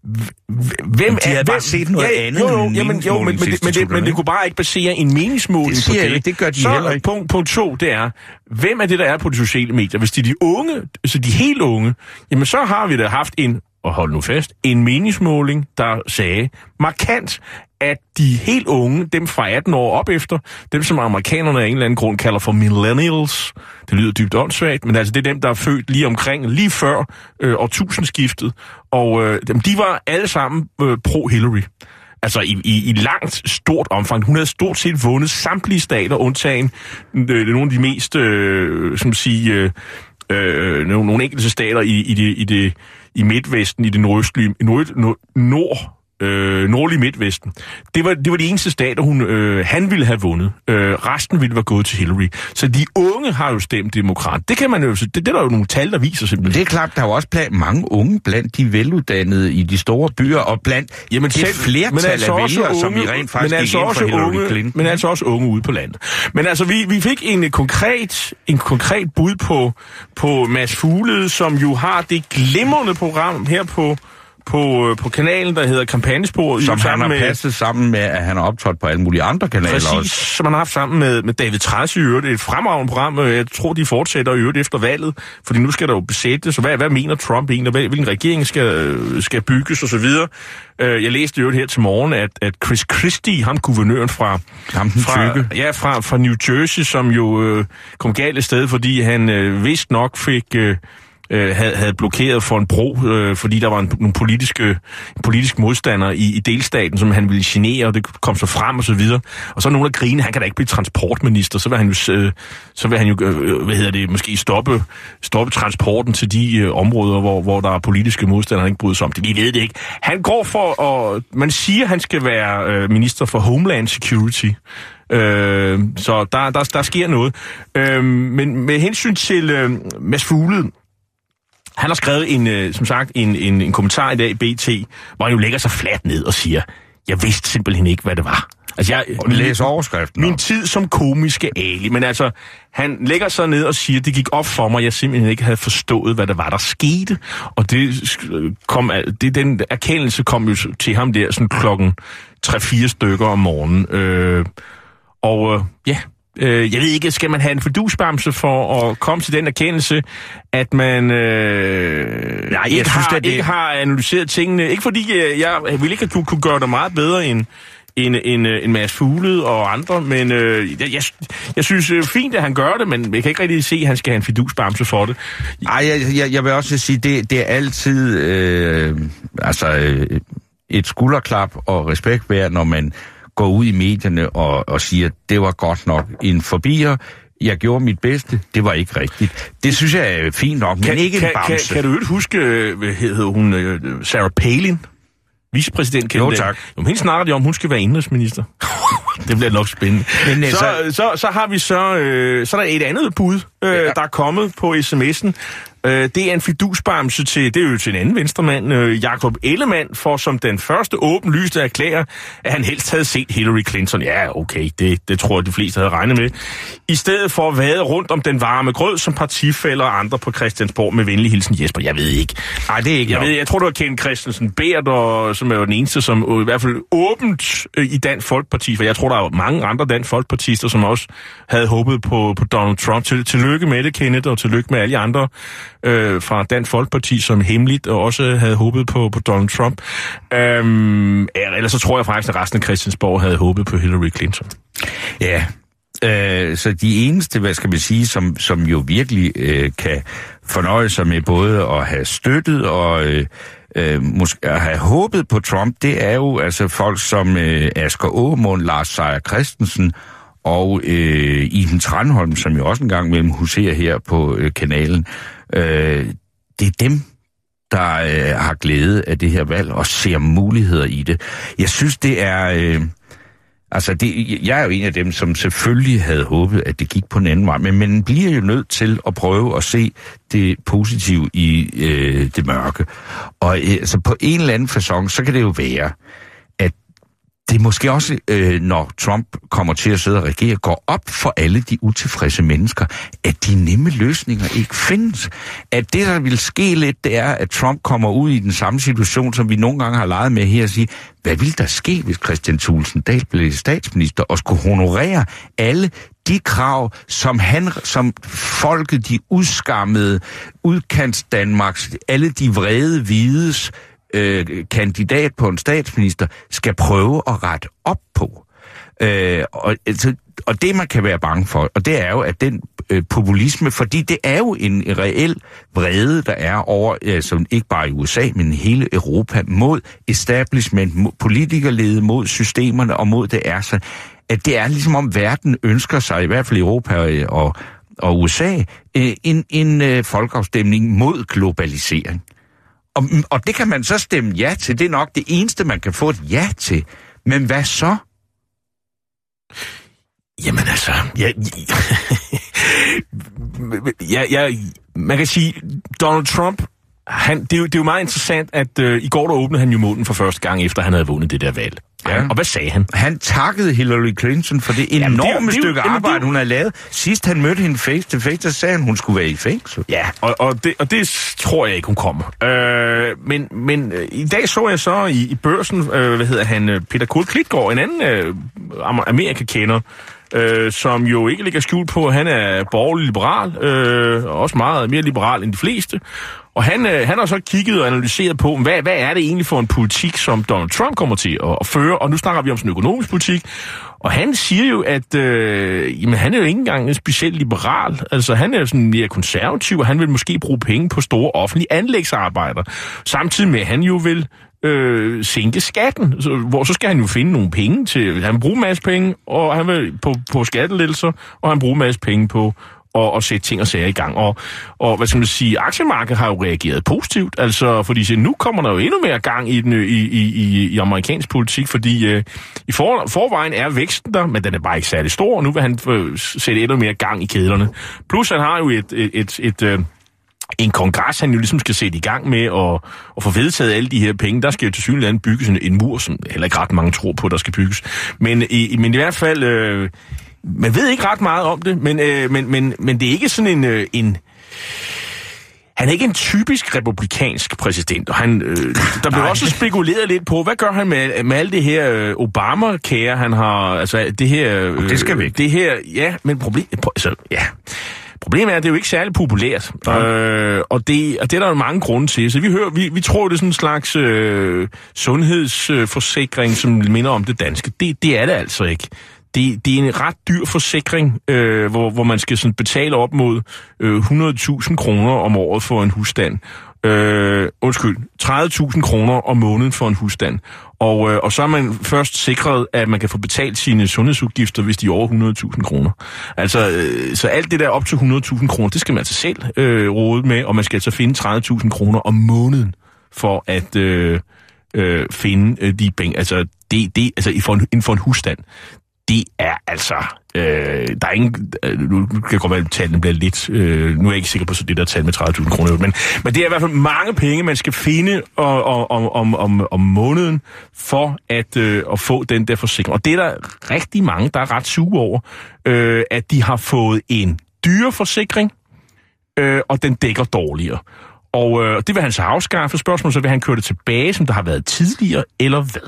Hvem de havde er, bare hvem, set noget ja, andet jo, jo, end jamen, jo, men, men, det, men, det, men det kunne bare ikke basere en meningsmåling det siger på det. Jeg, det gør de så, heller ikke. Punkt, punkt to, det er, hvem er det, der er på de sociale medier? Hvis de er de unge, altså de helt unge, jamen så har vi da haft en, og hold nu fast, en meningsmåling, der sagde markant, at de helt unge, dem fra atten år op efter, dem som amerikanerne af en eller anden grund kalder for millennials, det lyder dybt åndssvagt, men altså det er dem, der er født lige omkring, lige før øh, årtusindskiftet, og øh, dem, de var alle sammen øh, pro-Hillary. Altså i, i, i langt stort omfang. Hun havde stort set vundet samtlige stater, undtagen øh, nogle af de mest, øh, som sige, øh, øh, nogle, nogle enkelte stater i, i, det, i, det, i Midtvesten, i det nordøstlige, nord, nord, nord Øh, nordlig Midtvesten. Det var, det var de eneste stater, hun, øh, han ville have vundet. Øh, resten ville være gået til Hillary. Så de unge har jo stemt demokrat. Det kan man jo, det, det er der jo nogle tal, der viser simpelthen. Det er klart, der er jo også blandt mange unge blandt de veluddannede i de store byer, og blandt Jamen et selv, flertal altså af vælgere, som i rent faktisk altså gik ind for Hillary unge, Clinton. Men altså også unge ude på landet. Men altså, vi, vi fik en konkret, en konkret bud på, på Mads Fuglede, som jo har det glimrende program her på På, på kanalen, der hedder Kampagnesporet. Som han har med, passet sammen med, at han har optrådt på alle mulige andre kanaler præcis, også. Som han har haft sammen med, med David Trads i øvrigt. Et fremragende program. Jeg tror, de fortsætter i øvrigt efter valget, fordi nu skal der jo besættes. Hvad, hvad mener Trump egentlig? Hvad, hvilken regering skal, skal bygges osv.? Jeg læste i øvrigt her til morgen, at, at Chris Christie, ham guvernøren fra, fra, ja, fra, fra New Jersey, som jo øh, kom galt af sted, fordi han øh, vist nok fik... Øh, øh, havde, havde blokeret for en bro, øh, fordi der var en, nogle politiske, en politisk modstander i, i delstaten, som han ville genere, og det kom så frem og så videre. Og så nogle af grine, han kan da ikke blive transportminister, så vil han jo, øh, så vil han jo øh, hvad hedder det, måske stoppe, stoppe transporten til de øh, områder, hvor, hvor der er politiske modstandere, han ikke bryder sig om det. Vi ved det ikke. Han går for, at man siger, at han skal være øh, minister for Homeland Security. Øh, så der, der, der sker noget. Øh, men med hensyn til øh, Mads Fuglede, han har skrevet en, øh, som sagt en, en, en kommentar i dag i B T, hvor han jo lægger sig fladt ned og siger, jeg vidste simpelthen ikke, hvad det var. Altså jeg læser overskriften. Min tid som komiske Ali, men altså han lægger sig ned og siger, det gik op for mig, jeg simpelthen ikke havde forstået, hvad det var, der skete. Og det kom, det den erkendelse kom jo til ham der sådan klokken tre fire stykker om morgenen. Øh, og øh, ja, øh, jeg ved ikke, skal man have en fordusbamse for at komme til den erkendelse, at man øh, Nej, ikke, jeg synes, har, det... ikke har analyseret tingene. Ikke fordi øh, jeg ville ikke, at du kunne gøre det meget bedre end En, en, en Mads Fuglede og andre, men øh, jeg, jeg synes øh, fint, at han gør det, men jeg kan ikke rigtig se, at han skal have en fidusbamse for det. Ej, jeg, jeg, jeg vil også sige, det, det er altid øh, altså øh, et skulderklap og respekt værd, når man går ud i medierne og, og siger, det var godt nok en forbier, jeg gjorde mit bedste, det var ikke rigtigt. Det synes jeg er fint nok, men kan, ikke kan, en bamse. Kan, kan du ikke huske, hvad hedder hun, Sarah Palin? Vicepræsident. Jo, tak. Jo, hende snakker de om, hun skal være indrigsminister. Det bliver nok spændende. Men, så, så, så, så har vi så, øh, så er der et andet bud, øh, ja. der er kommet på sms'en. Øh, det er en fidusbamse til, det er jo til en anden venstremand, øh, Jakob Ellemann, for som den første åbenlyst erklærer, at han helst havde set Hillary Clinton. Ja, okay, det, det tror jeg, de fleste havde regnet med. I stedet for at vade rundt om den varme grød, som partifæller og andre på Christiansborg med venlig hilsen Jesper. Jeg ved ikke. Nej, det er ikke Jeg, ved, jeg tror, det var Ken Christensen Bært, og, som er jo den eneste, som øh, i hvert fald åbent øh, i Dansk Folkeparti, for jeg tror, der er mange andre Dansk Folkepartister, som også havde håbet på, på Donald Trump. Til, tillykke med det, Kenneth, og tillykke med alle andre øh, fra Dansk Folkeparti, som hemmeligt og også havde håbet på, på Donald Trump. Øhm, ellers så tror jeg faktisk, at resten af Christiansborg havde håbet på Hillary Clinton. Ja, øh, så de eneste, hvad skal man sige, som, som jo virkelig øh, kan fornøje sig med både at have støttet og øh, øh, måske at have håbet på Trump, det er jo altså folk som øh, Asger Aamund, Lars Seier Christensen og øh, Iben Tranholm, som jo også engang mellem huserer her på øh, kanalen. Øh, det er dem, der øh, har glæde af det her valg og ser muligheder i det. Jeg synes, det er... Øh, altså, det, jeg er jo en af dem, som selvfølgelig havde håbet, at det gik på en anden vej, men man bliver jo nødt til at prøve at se det positive i øh, det mørke. Og øh, altså, på en eller anden facon, så kan det jo være, at det måske også, øh, når Trump kommer til at sidde og regere, går op for alle de utilfredse mennesker, at de nemme løsninger ikke findes. At det, der vil ske lidt, det er, at Trump kommer ud i den samme situation, som vi nogle gange har leget med her, og sige, hvad ville der ske, hvis Kristian Thulesen Dahl blev statsminister og skulle honorere alle de krav, som han, som folket, de udskammede, udkants Danmarks, alle de vrede hvides, Øh, kandidat på en statsminister skal prøve at rette op på. Øh, og, altså, og det, man kan være bange for, og det er jo, at den øh, populisme, fordi det er jo en reel vrede, der er over, altså ikke bare i U S A, men i hele Europa, mod establishment, mod politikerlede, mod systemerne og mod det er så, at det er ligesom om verden ønsker sig, i hvert fald Europa og, og U S A, øh, en, en øh, folkeafstemning mod globalisering. Og, og det kan man så stemme ja til. Det er nok det eneste, man kan få et ja til. Men hvad så? Jamen altså... Jeg, jeg, jeg, man kan sige, Donald Trump... Han, det, er jo, det er jo meget interessant, at øh, i går der åbnede han jo munden for første gang, efter han havde vundet det der valg. Ja. Og hvad sagde han? Han takkede Hillary Clinton for det enorme jamen, det, det, stykke det, arbejde, det, hun har lavet. Sidst han mødte hende face to face, der sagde han, hun skulle være i fængsel. Ja, og, og, det, og det tror jeg ikke, hun kommer. Øh, men men øh, i dag så jeg så i, i børsen, øh, hvad hedder han, Peter Kohl Klitgaard, en anden øh, Amerika-kender, øh, som jo ikke ligger skjult på, at han er borgerlig liberal, øh, og også meget mere liberal end de fleste. Og han, øh, han har så kigget og analyseret på, hvad, hvad er det egentlig for en politik, som Donald Trump kommer til at, at føre, og nu snakker vi om sådan en økonomisk politik, og han siger jo, at øh, jamen, han er jo ikke engang en specielt liberal, altså han er jo sådan mere konservativ, og han vil måske bruge penge på store offentlige anlægsarbejder, samtidig med, at han jo vil øh, sænke skatten, så, hvor så skal han jo finde nogle penge til, han vil bruge en masse penge, og han vil på, på skattelettelser, og han vil bruge en masse penge på Og, og sætte ting og sager i gang. Og, og hvad skal man sige, aktiemarkedet har jo reageret positivt, altså fordi så nu kommer der jo endnu mere gang i den i, i, i, i amerikansk politik, fordi øh, i for, forvejen er væksten der, men den er bare ikke særlig stor, og nu vil han øh, sætte endnu mere gang i kedlerne. Plus han har jo et, et, et, et øh, en kongres, han jo ligesom skal sætte i gang med at, at få vedtaget alle de her penge. Der skal jo til synligheden bygges en, en mur, som heller ikke ret mange tror på, der skal bygges. Men i, men i hvert fald... Øh, Man ved ikke ret meget om det, men, øh, men, men, men det er ikke sådan en, øh, en... Han er ikke en typisk republikansk præsident, og han, øh, der blev også spekuleret lidt på, hvad gør han med, med alt det her øh, Obamacare, han har... Altså det her... Øh, det skal væk. Det her... Ja, men problem... Altså, ja... Problemet er, at det er jo ikke særlig populært, ja. øh, og, det, og det er der jo mange grunde til. Så vi hører, vi, vi tror, det er sådan en slags øh, sundhedsforsikring, som minder om det danske. Det, det er det altså ikke. Det, det er en ret dyr forsikring, øh, hvor, hvor man skal sådan betale op mod øh, hundrede tusind kroner om året for en husstand. Øh, undskyld, tredive tusind kroner om måneden for en husstand. Og, øh, og så er man først sikret, at man kan få betalt sine sundhedsudgifter, hvis de er over hundrede tusind kroner. Altså, øh, så alt det der op til hundrede tusind kroner, det skal man altså selv øh, råde med, og man skal altså finde tredive tusind kroner om måneden for at øh, øh, finde øh, de penge. Altså, det, det, altså for en, inden for en husstand. Det er altså... Øh, der er ingen... Øh, nu kan jeg godt være, at tallene bliver lidt... Øh, nu er jeg ikke sikker på, så det der tal med tredive tusind kroner. Men, men det er i hvert fald mange penge, man skal finde og, og, om, om, om måneden for at, øh, at få den der forsikring. Og det er der rigtig mange, der er ret sure over, øh, at de har fået en dyre forsikring, øh, og den dækker dårligere. Og øh, det vil han så afskaffe. Spørgsmålet så vil han køre det tilbage, som der har været tidligere, eller hvad?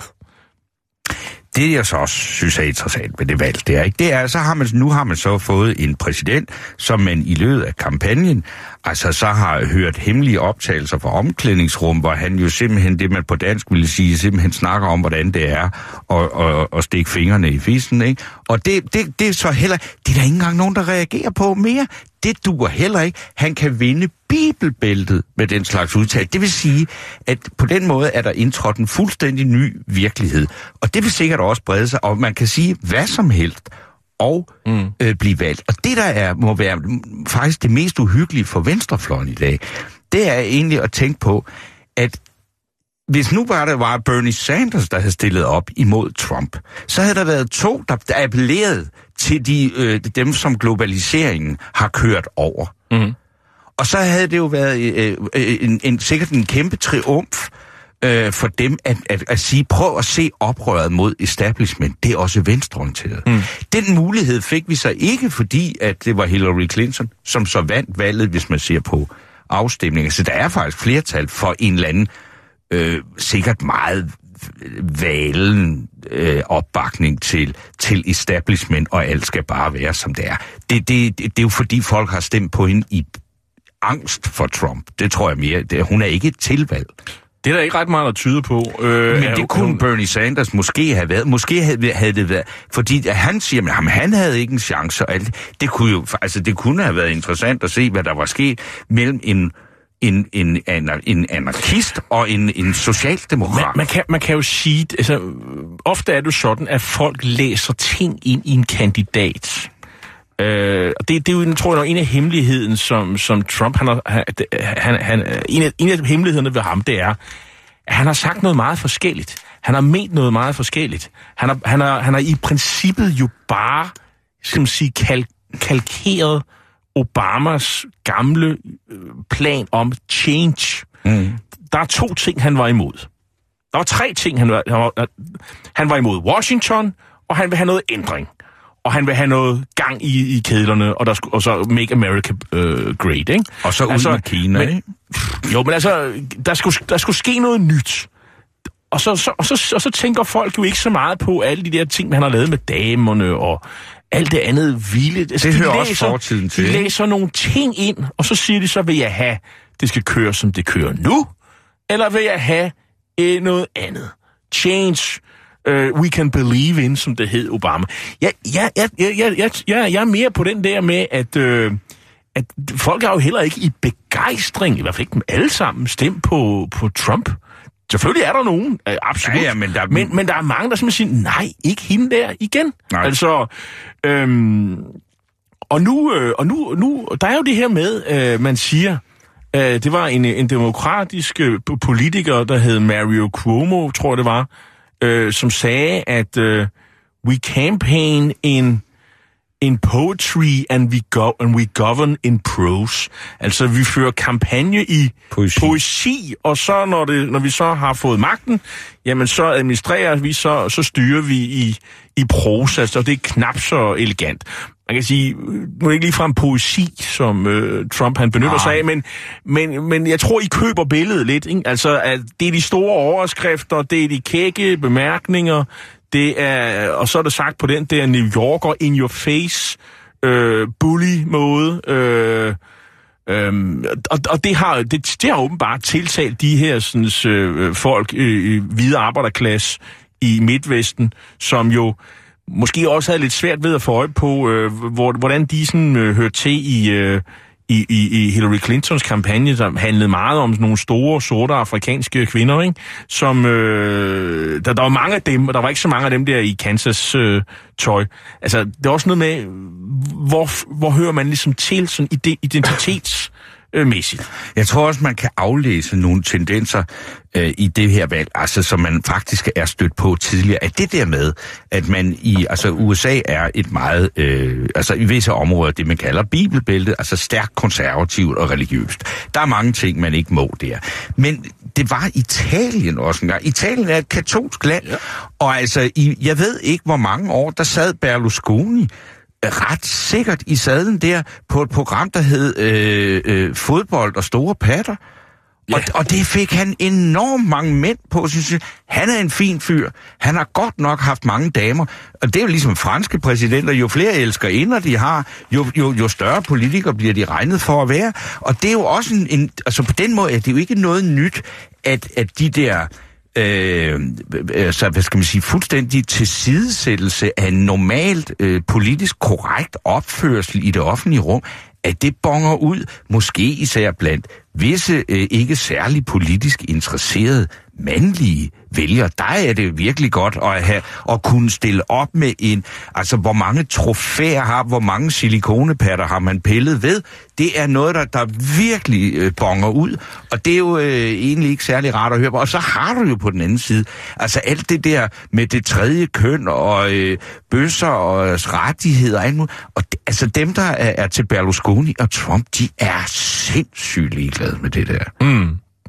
Det, jeg så også synes er interessant med det valg, det er, ikke? Det er, så har man, nu har man så fået en præsident, som man i løbet af kampagnen, altså så har hørt hemmelige optagelser fra omklædningsrum, hvor han jo simpelthen, det man på dansk ville sige, simpelthen snakker om, hvordan det er at, at, at stikke fingrene i fissen, ikke? Og det, det, det er så heller, det er der ikke engang nogen, der reagerer på mere. Det duer heller ikke. Han kan vinde bibelbæltet med den slags udtale. Det vil sige, at på den måde er der indtrådt en fuldstændig ny virkelighed. Og det vil sikkert også brede sig, og man kan sige hvad som helst og mm. øh, blive valgt. Og det, der er, må være faktisk det mest uhyggelige for venstrefløjen i dag, det er egentlig at tænke på, at hvis nu bare det var Bernie Sanders, der havde stillet op imod Trump, så havde der været to, der appellerede til de, øh, dem, som globaliseringen har kørt over. Mm. Og så havde det jo været øh, øh, en, en, sikkert en kæmpe triumf øh, for dem at, at, at sige, prøv at se oprøret mod establishment. Det er også venstreorienteret. Mm. Den mulighed fik vi så ikke, fordi at det var Hillary Clinton, som så vandt valget, hvis man ser på afstemninger. Så der er faktisk flertal for en eller anden øh, sikkert meget valen øh, opbakning til, til establishment, og alt skal bare være, som det er. Det, det, det, det er jo fordi, folk har stemt på hende i angst for Trump. Det tror jeg mere. Det, hun er ikke et tilvalg. Det er der ikke ret meget, der tyder på. Øh, Men det kunne hun... Bernie Sanders måske have været. Måske havde, havde det været... Fordi han siger, at han havde ikke en chance. Og alt. Det, kunne jo, altså, det kunne have været interessant at se, hvad der var sket mellem en En, en, en, en anarkist og en, en socialdemokrat. Man, man, kan, man kan jo sige, altså, ofte er det sådan, at folk læser ting ind i en kandidat. Øh, og det, det er jo, tror jeg, en af hemmeligheden, som, som Trump, han har, han, han, en, af, en af hemmelighederne ved ham, det er, at han har sagt noget meget forskelligt. Han har ment noget meget forskelligt. Han har, han har, han har i princippet jo bare, skal man sige, kalk, kalkeret Obamas gamle plan om change. Mm. Der er to ting, han var imod. Der var tre ting, han var, han var, han var imod. Washington, og han vil have noget ændring. Og han vil have noget gang i, i kedlerne, og, der skulle, og så Make America uh, Great, ikke? Og så ud altså, med Kina, men, ikke? Jo, men altså, der skulle, der skulle ske noget nyt. Og så, så, og, så, og så tænker folk jo ikke så meget på alle de der ting, han har lavet med damerne og alt det andet vilde. Altså, det de hører læser, også fortiden til. De læser nogle ting ind, og så siger de så, vil jeg have det skal køre, som det kører nu? Eller vil jeg have eh, noget andet? Change, uh, we can believe in, som det hed Obama. Jeg, jeg, jeg, jeg, jeg, jeg, jeg er mere på den der med, at, øh, at folk er jo heller ikke i begejstring, i hvert fald ikke dem alle sammen, stemt på, på Trump. Selvfølgelig er der nogen, absolut. Ja, ja, men, der... Men, men der er mange, der simpelthen siger, nej, ikke hende der igen. Nej. Altså, øhm, og, nu, øh, og nu, nu, der er jo det her med, øh, man siger, øh, det var en, en demokratisk øh, politiker, der hed Mario Cuomo, tror jeg det var, øh, som sagde, at øh, we campaign in... in poetry, and we, go, and we govern in prose. Altså, vi fører kampagne i poesi, poesi og så, når, det, når vi så har fået magten, jamen, så administrerer vi, så, så styrer vi i, i prosa, altså, og det er knap så elegant. Man kan sige, nu er det ikke ligefrem poesi, som øh, Trump han benytter ah. sig af, men, men, men jeg tror, I køber billedet lidt, ikke? Altså, at det er de store overskrifter, det er de kække bemærkninger, det er, og så er det sagt på den der New Yorker in your face, øh, bully måde, øh, øh, og, og det har, det, det har åbenbart tiltalt de her sådan, øh, folk, øh, hvide arbejderklasse i Midtvesten, som jo måske også havde lidt svært ved at få øje på, øh, hvor, hvordan de sådan øh, hørte til i, øh, i, i, i Hillary Clintons kampagne, som handlede meget om nogle store, sorte afrikanske kvinder, ikke? Som, øh, der, der var mange af dem, og der var ikke så mange af dem der i Kansas øh, tøj. Altså, det er også noget med, hvor, hvor hører man ligesom til sådan identitets... mæssigt. Jeg tror også, man kan aflæse nogle tendenser øh, i det her valg, altså som man faktisk er stødt på tidligere. At det der med, at man i, altså U S A er et meget, øh, altså i visse områder, det man kalder bibelbæltet, altså stærkt konservativt og religiøst. Der er mange ting, man ikke må der. Men det var Italien også engang. Italien er et katolsk land, ja. Og altså, i, jeg ved ikke, hvor mange år, der sad Berlusconi ret sikkert i sadlen der på et program, der hed øh, øh, Fodbold og Store Patter. Yeah. Og, og det fik han enormt mange mænd på. Synes, han er en fin fyr. Han har godt nok haft mange damer. Og det er jo ligesom franske præsidenter. Jo flere elskerinder de har, jo, jo, jo større politikere bliver de regnet for at være. Og det er jo også en... en altså på den måde er det jo ikke noget nyt, at, at de der... Øh, så hvad skal man sige, fuldstændig tilsidesættelse af en normalt øh, politisk korrekt opførsel i det offentlige rum, at det bonger ud, måske især blandt visse øh, ikke særlig politisk interesserede mandlige vælgere. Der er det virkelig godt at, have, at kunne stille op med en, altså hvor mange trofæer har, hvor mange silikonepatter har man pillet ved. Det er noget, der, der virkelig øh, bonger ud, og det er jo øh, egentlig ikke særlig rart at høre på. Og så har du jo på den anden side, altså alt det der med det tredje køn og øh, bøsser og øh, rettigheder og alt muligt. Og det, altså dem, der er, er til Berlusconi og Trump, de er sindssygt ligeglade med det der. Mm.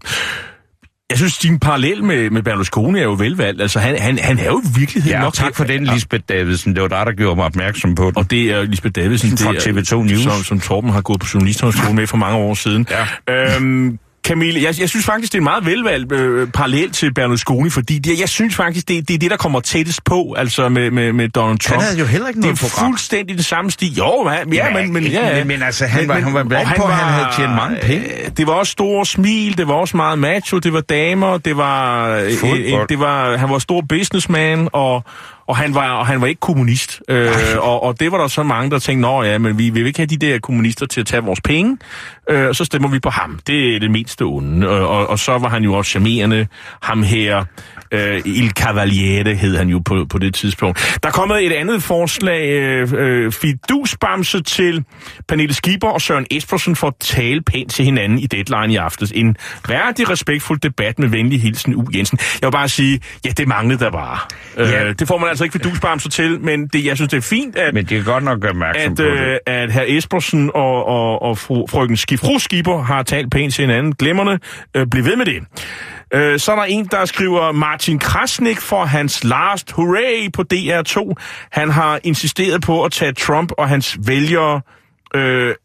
Jeg synes, din parallel med, med Berlusconi er jo velvalgt. Altså, han, han, han er jo i virkeligheden ja, nok... tak for den, Lisbeth Davidsen. Det var der, der gjorde mig opmærksom på den. Og det er Lisbeth Davidsen, fra T V to News, som, som Torben har gået på journalisterskole med for mange år siden. Ja. Øhm, Camille, jeg, jeg synes faktisk, det er en meget velvalgt øh, parallel til Berlusconi, fordi det, jeg synes faktisk, det, det er det, der kommer tættest på, altså med, med, med Donald Trump. Han havde jo heller ikke noget program. Det er fuldstændig det samme stil. Jo, ja, ja, men, men, ja, men, men altså, han, men, var, han var blandt på, at han havde tjent mange penge. Det var også store smil, det var også meget macho, det var damer, det var, øh, det var han var stor businessman, og Og han var og han var ikke kommunist. Øh, og, og det var der så mange, der tænkte, nå ja, men vi vil ikke have de der kommunister til at tage vores penge, øh, og så stemmer vi på ham. Det er det mindste onde. Og, og, og så var han jo også charmerende. Ham her, øh, Il Cavaliere hed han jo på, på det tidspunkt. Der er kommet et andet forslag, øh, øh, fidusbamse til Pernille Skipper og Søren Espersen for at tale pænt til hinanden i Deadline i aftes. En værdig, respektfuld debat med venlig hilsen U. Jensen. Jeg vil bare sige, ja, det manglede der bare. Ja. Øh, det får man altså ikke fidusbamser til, men det, jeg synes, det er fint, at... Men det er godt nok gøre opmærksom at, på øh, det. At herr Espersen og, og, og fru, frøken Skib, fru Skipper har talt pænt til hinanden. Glemmerne. Øh, bliv ved med det. Øh, så er der en, der skriver Martin Krasnik for hans last hooray på D R to. Han har insisteret på at tage Trump og hans vælgere øh,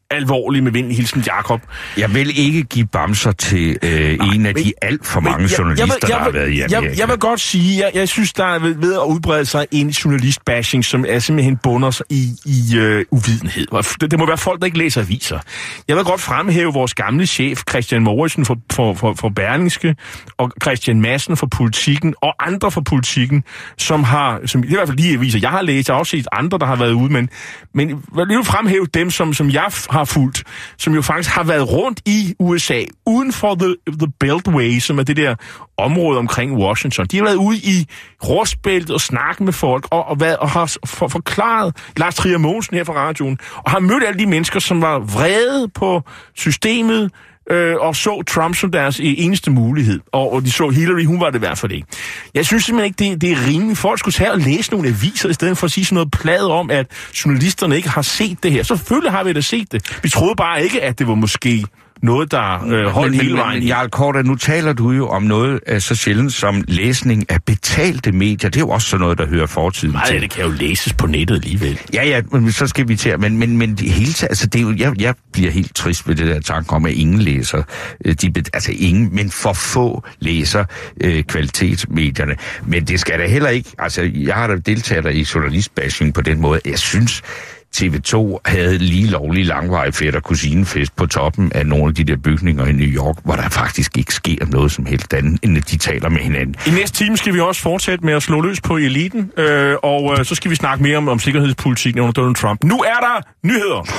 alvorlig med venlig hilsen, Jakob. Jeg vil ikke give bamser til øh, Nej, en af men, de alt for mange jeg, journalister, jeg vil, jeg vil, der har været i Amerika. Jeg, jeg vil godt sige, jeg, jeg synes, der er ved at udbrede sig en journalistbashing, som er simpelthen bunder sig i, i øh, uvidenhed. Det, det må være folk, der ikke læser aviser. Jeg vil godt fremhæve vores gamle chef, Christian Mouritsen for, for, for, for Berlingske, og Christian Madsen for Politikken, og andre for Politikken, som har, som, det er i hvert fald de aviser, jeg har læst, jeg har også set andre, der har været ude, men, men jeg vil fremhæve dem, som, som jeg har fulgt, som jo faktisk har været rundt i U S A, uden for the, the Beltway, som er det der område omkring Washington. De har været ude i Rustbæltet og snakket med folk, og, og, været, og har for, forklaret Lars Trier Mogensen her fra radioen, og har mødt alle de mennesker, som var vrede på systemet, øh, og så Trump som deres eneste mulighed. Og, og de så Hillary, hun var det i hvert fald ikke. Jeg synes simpelthen ikke, det, det er rimeligt. Folk skulle tage og læse nogle aviser, i stedet for at sige sådan noget plade om, at journalisterne ikke har set det her. Selvfølgelig har vi da set det. Vi troede bare ikke, at det var måske noget, der øh, holdt hele vejen. Jarl Korda, nu taler du jo om noget uh, så sjældent som læsning af betalte medier. Det er jo også sådan noget, der hører fortiden Nej, til. Nej, det kan jo læses på nettet alligevel. Ja, ja, men så skal vi til. Men, men, men det hele taget, altså det er jo, jeg, jeg bliver helt trist ved det der tanke om, at ingen læser, de, altså ingen, men for få læser øh, kvalitetsmedierne. Men det skal da heller ikke, altså jeg har da deltaget i journalistbashing på den måde. Jeg synes, T V to havde lige lovlig langvarig fætter kusinefest på toppen af nogle af de der bygninger i New York, hvor der faktisk ikke sker noget som helst andet, end at de taler med hinanden. I næste time skal vi også fortsætte med at slå løs på eliten, øh, og øh, så skal vi snakke mere om, om sikkerhedspolitikken under Donald Trump. Nu er der nyheder!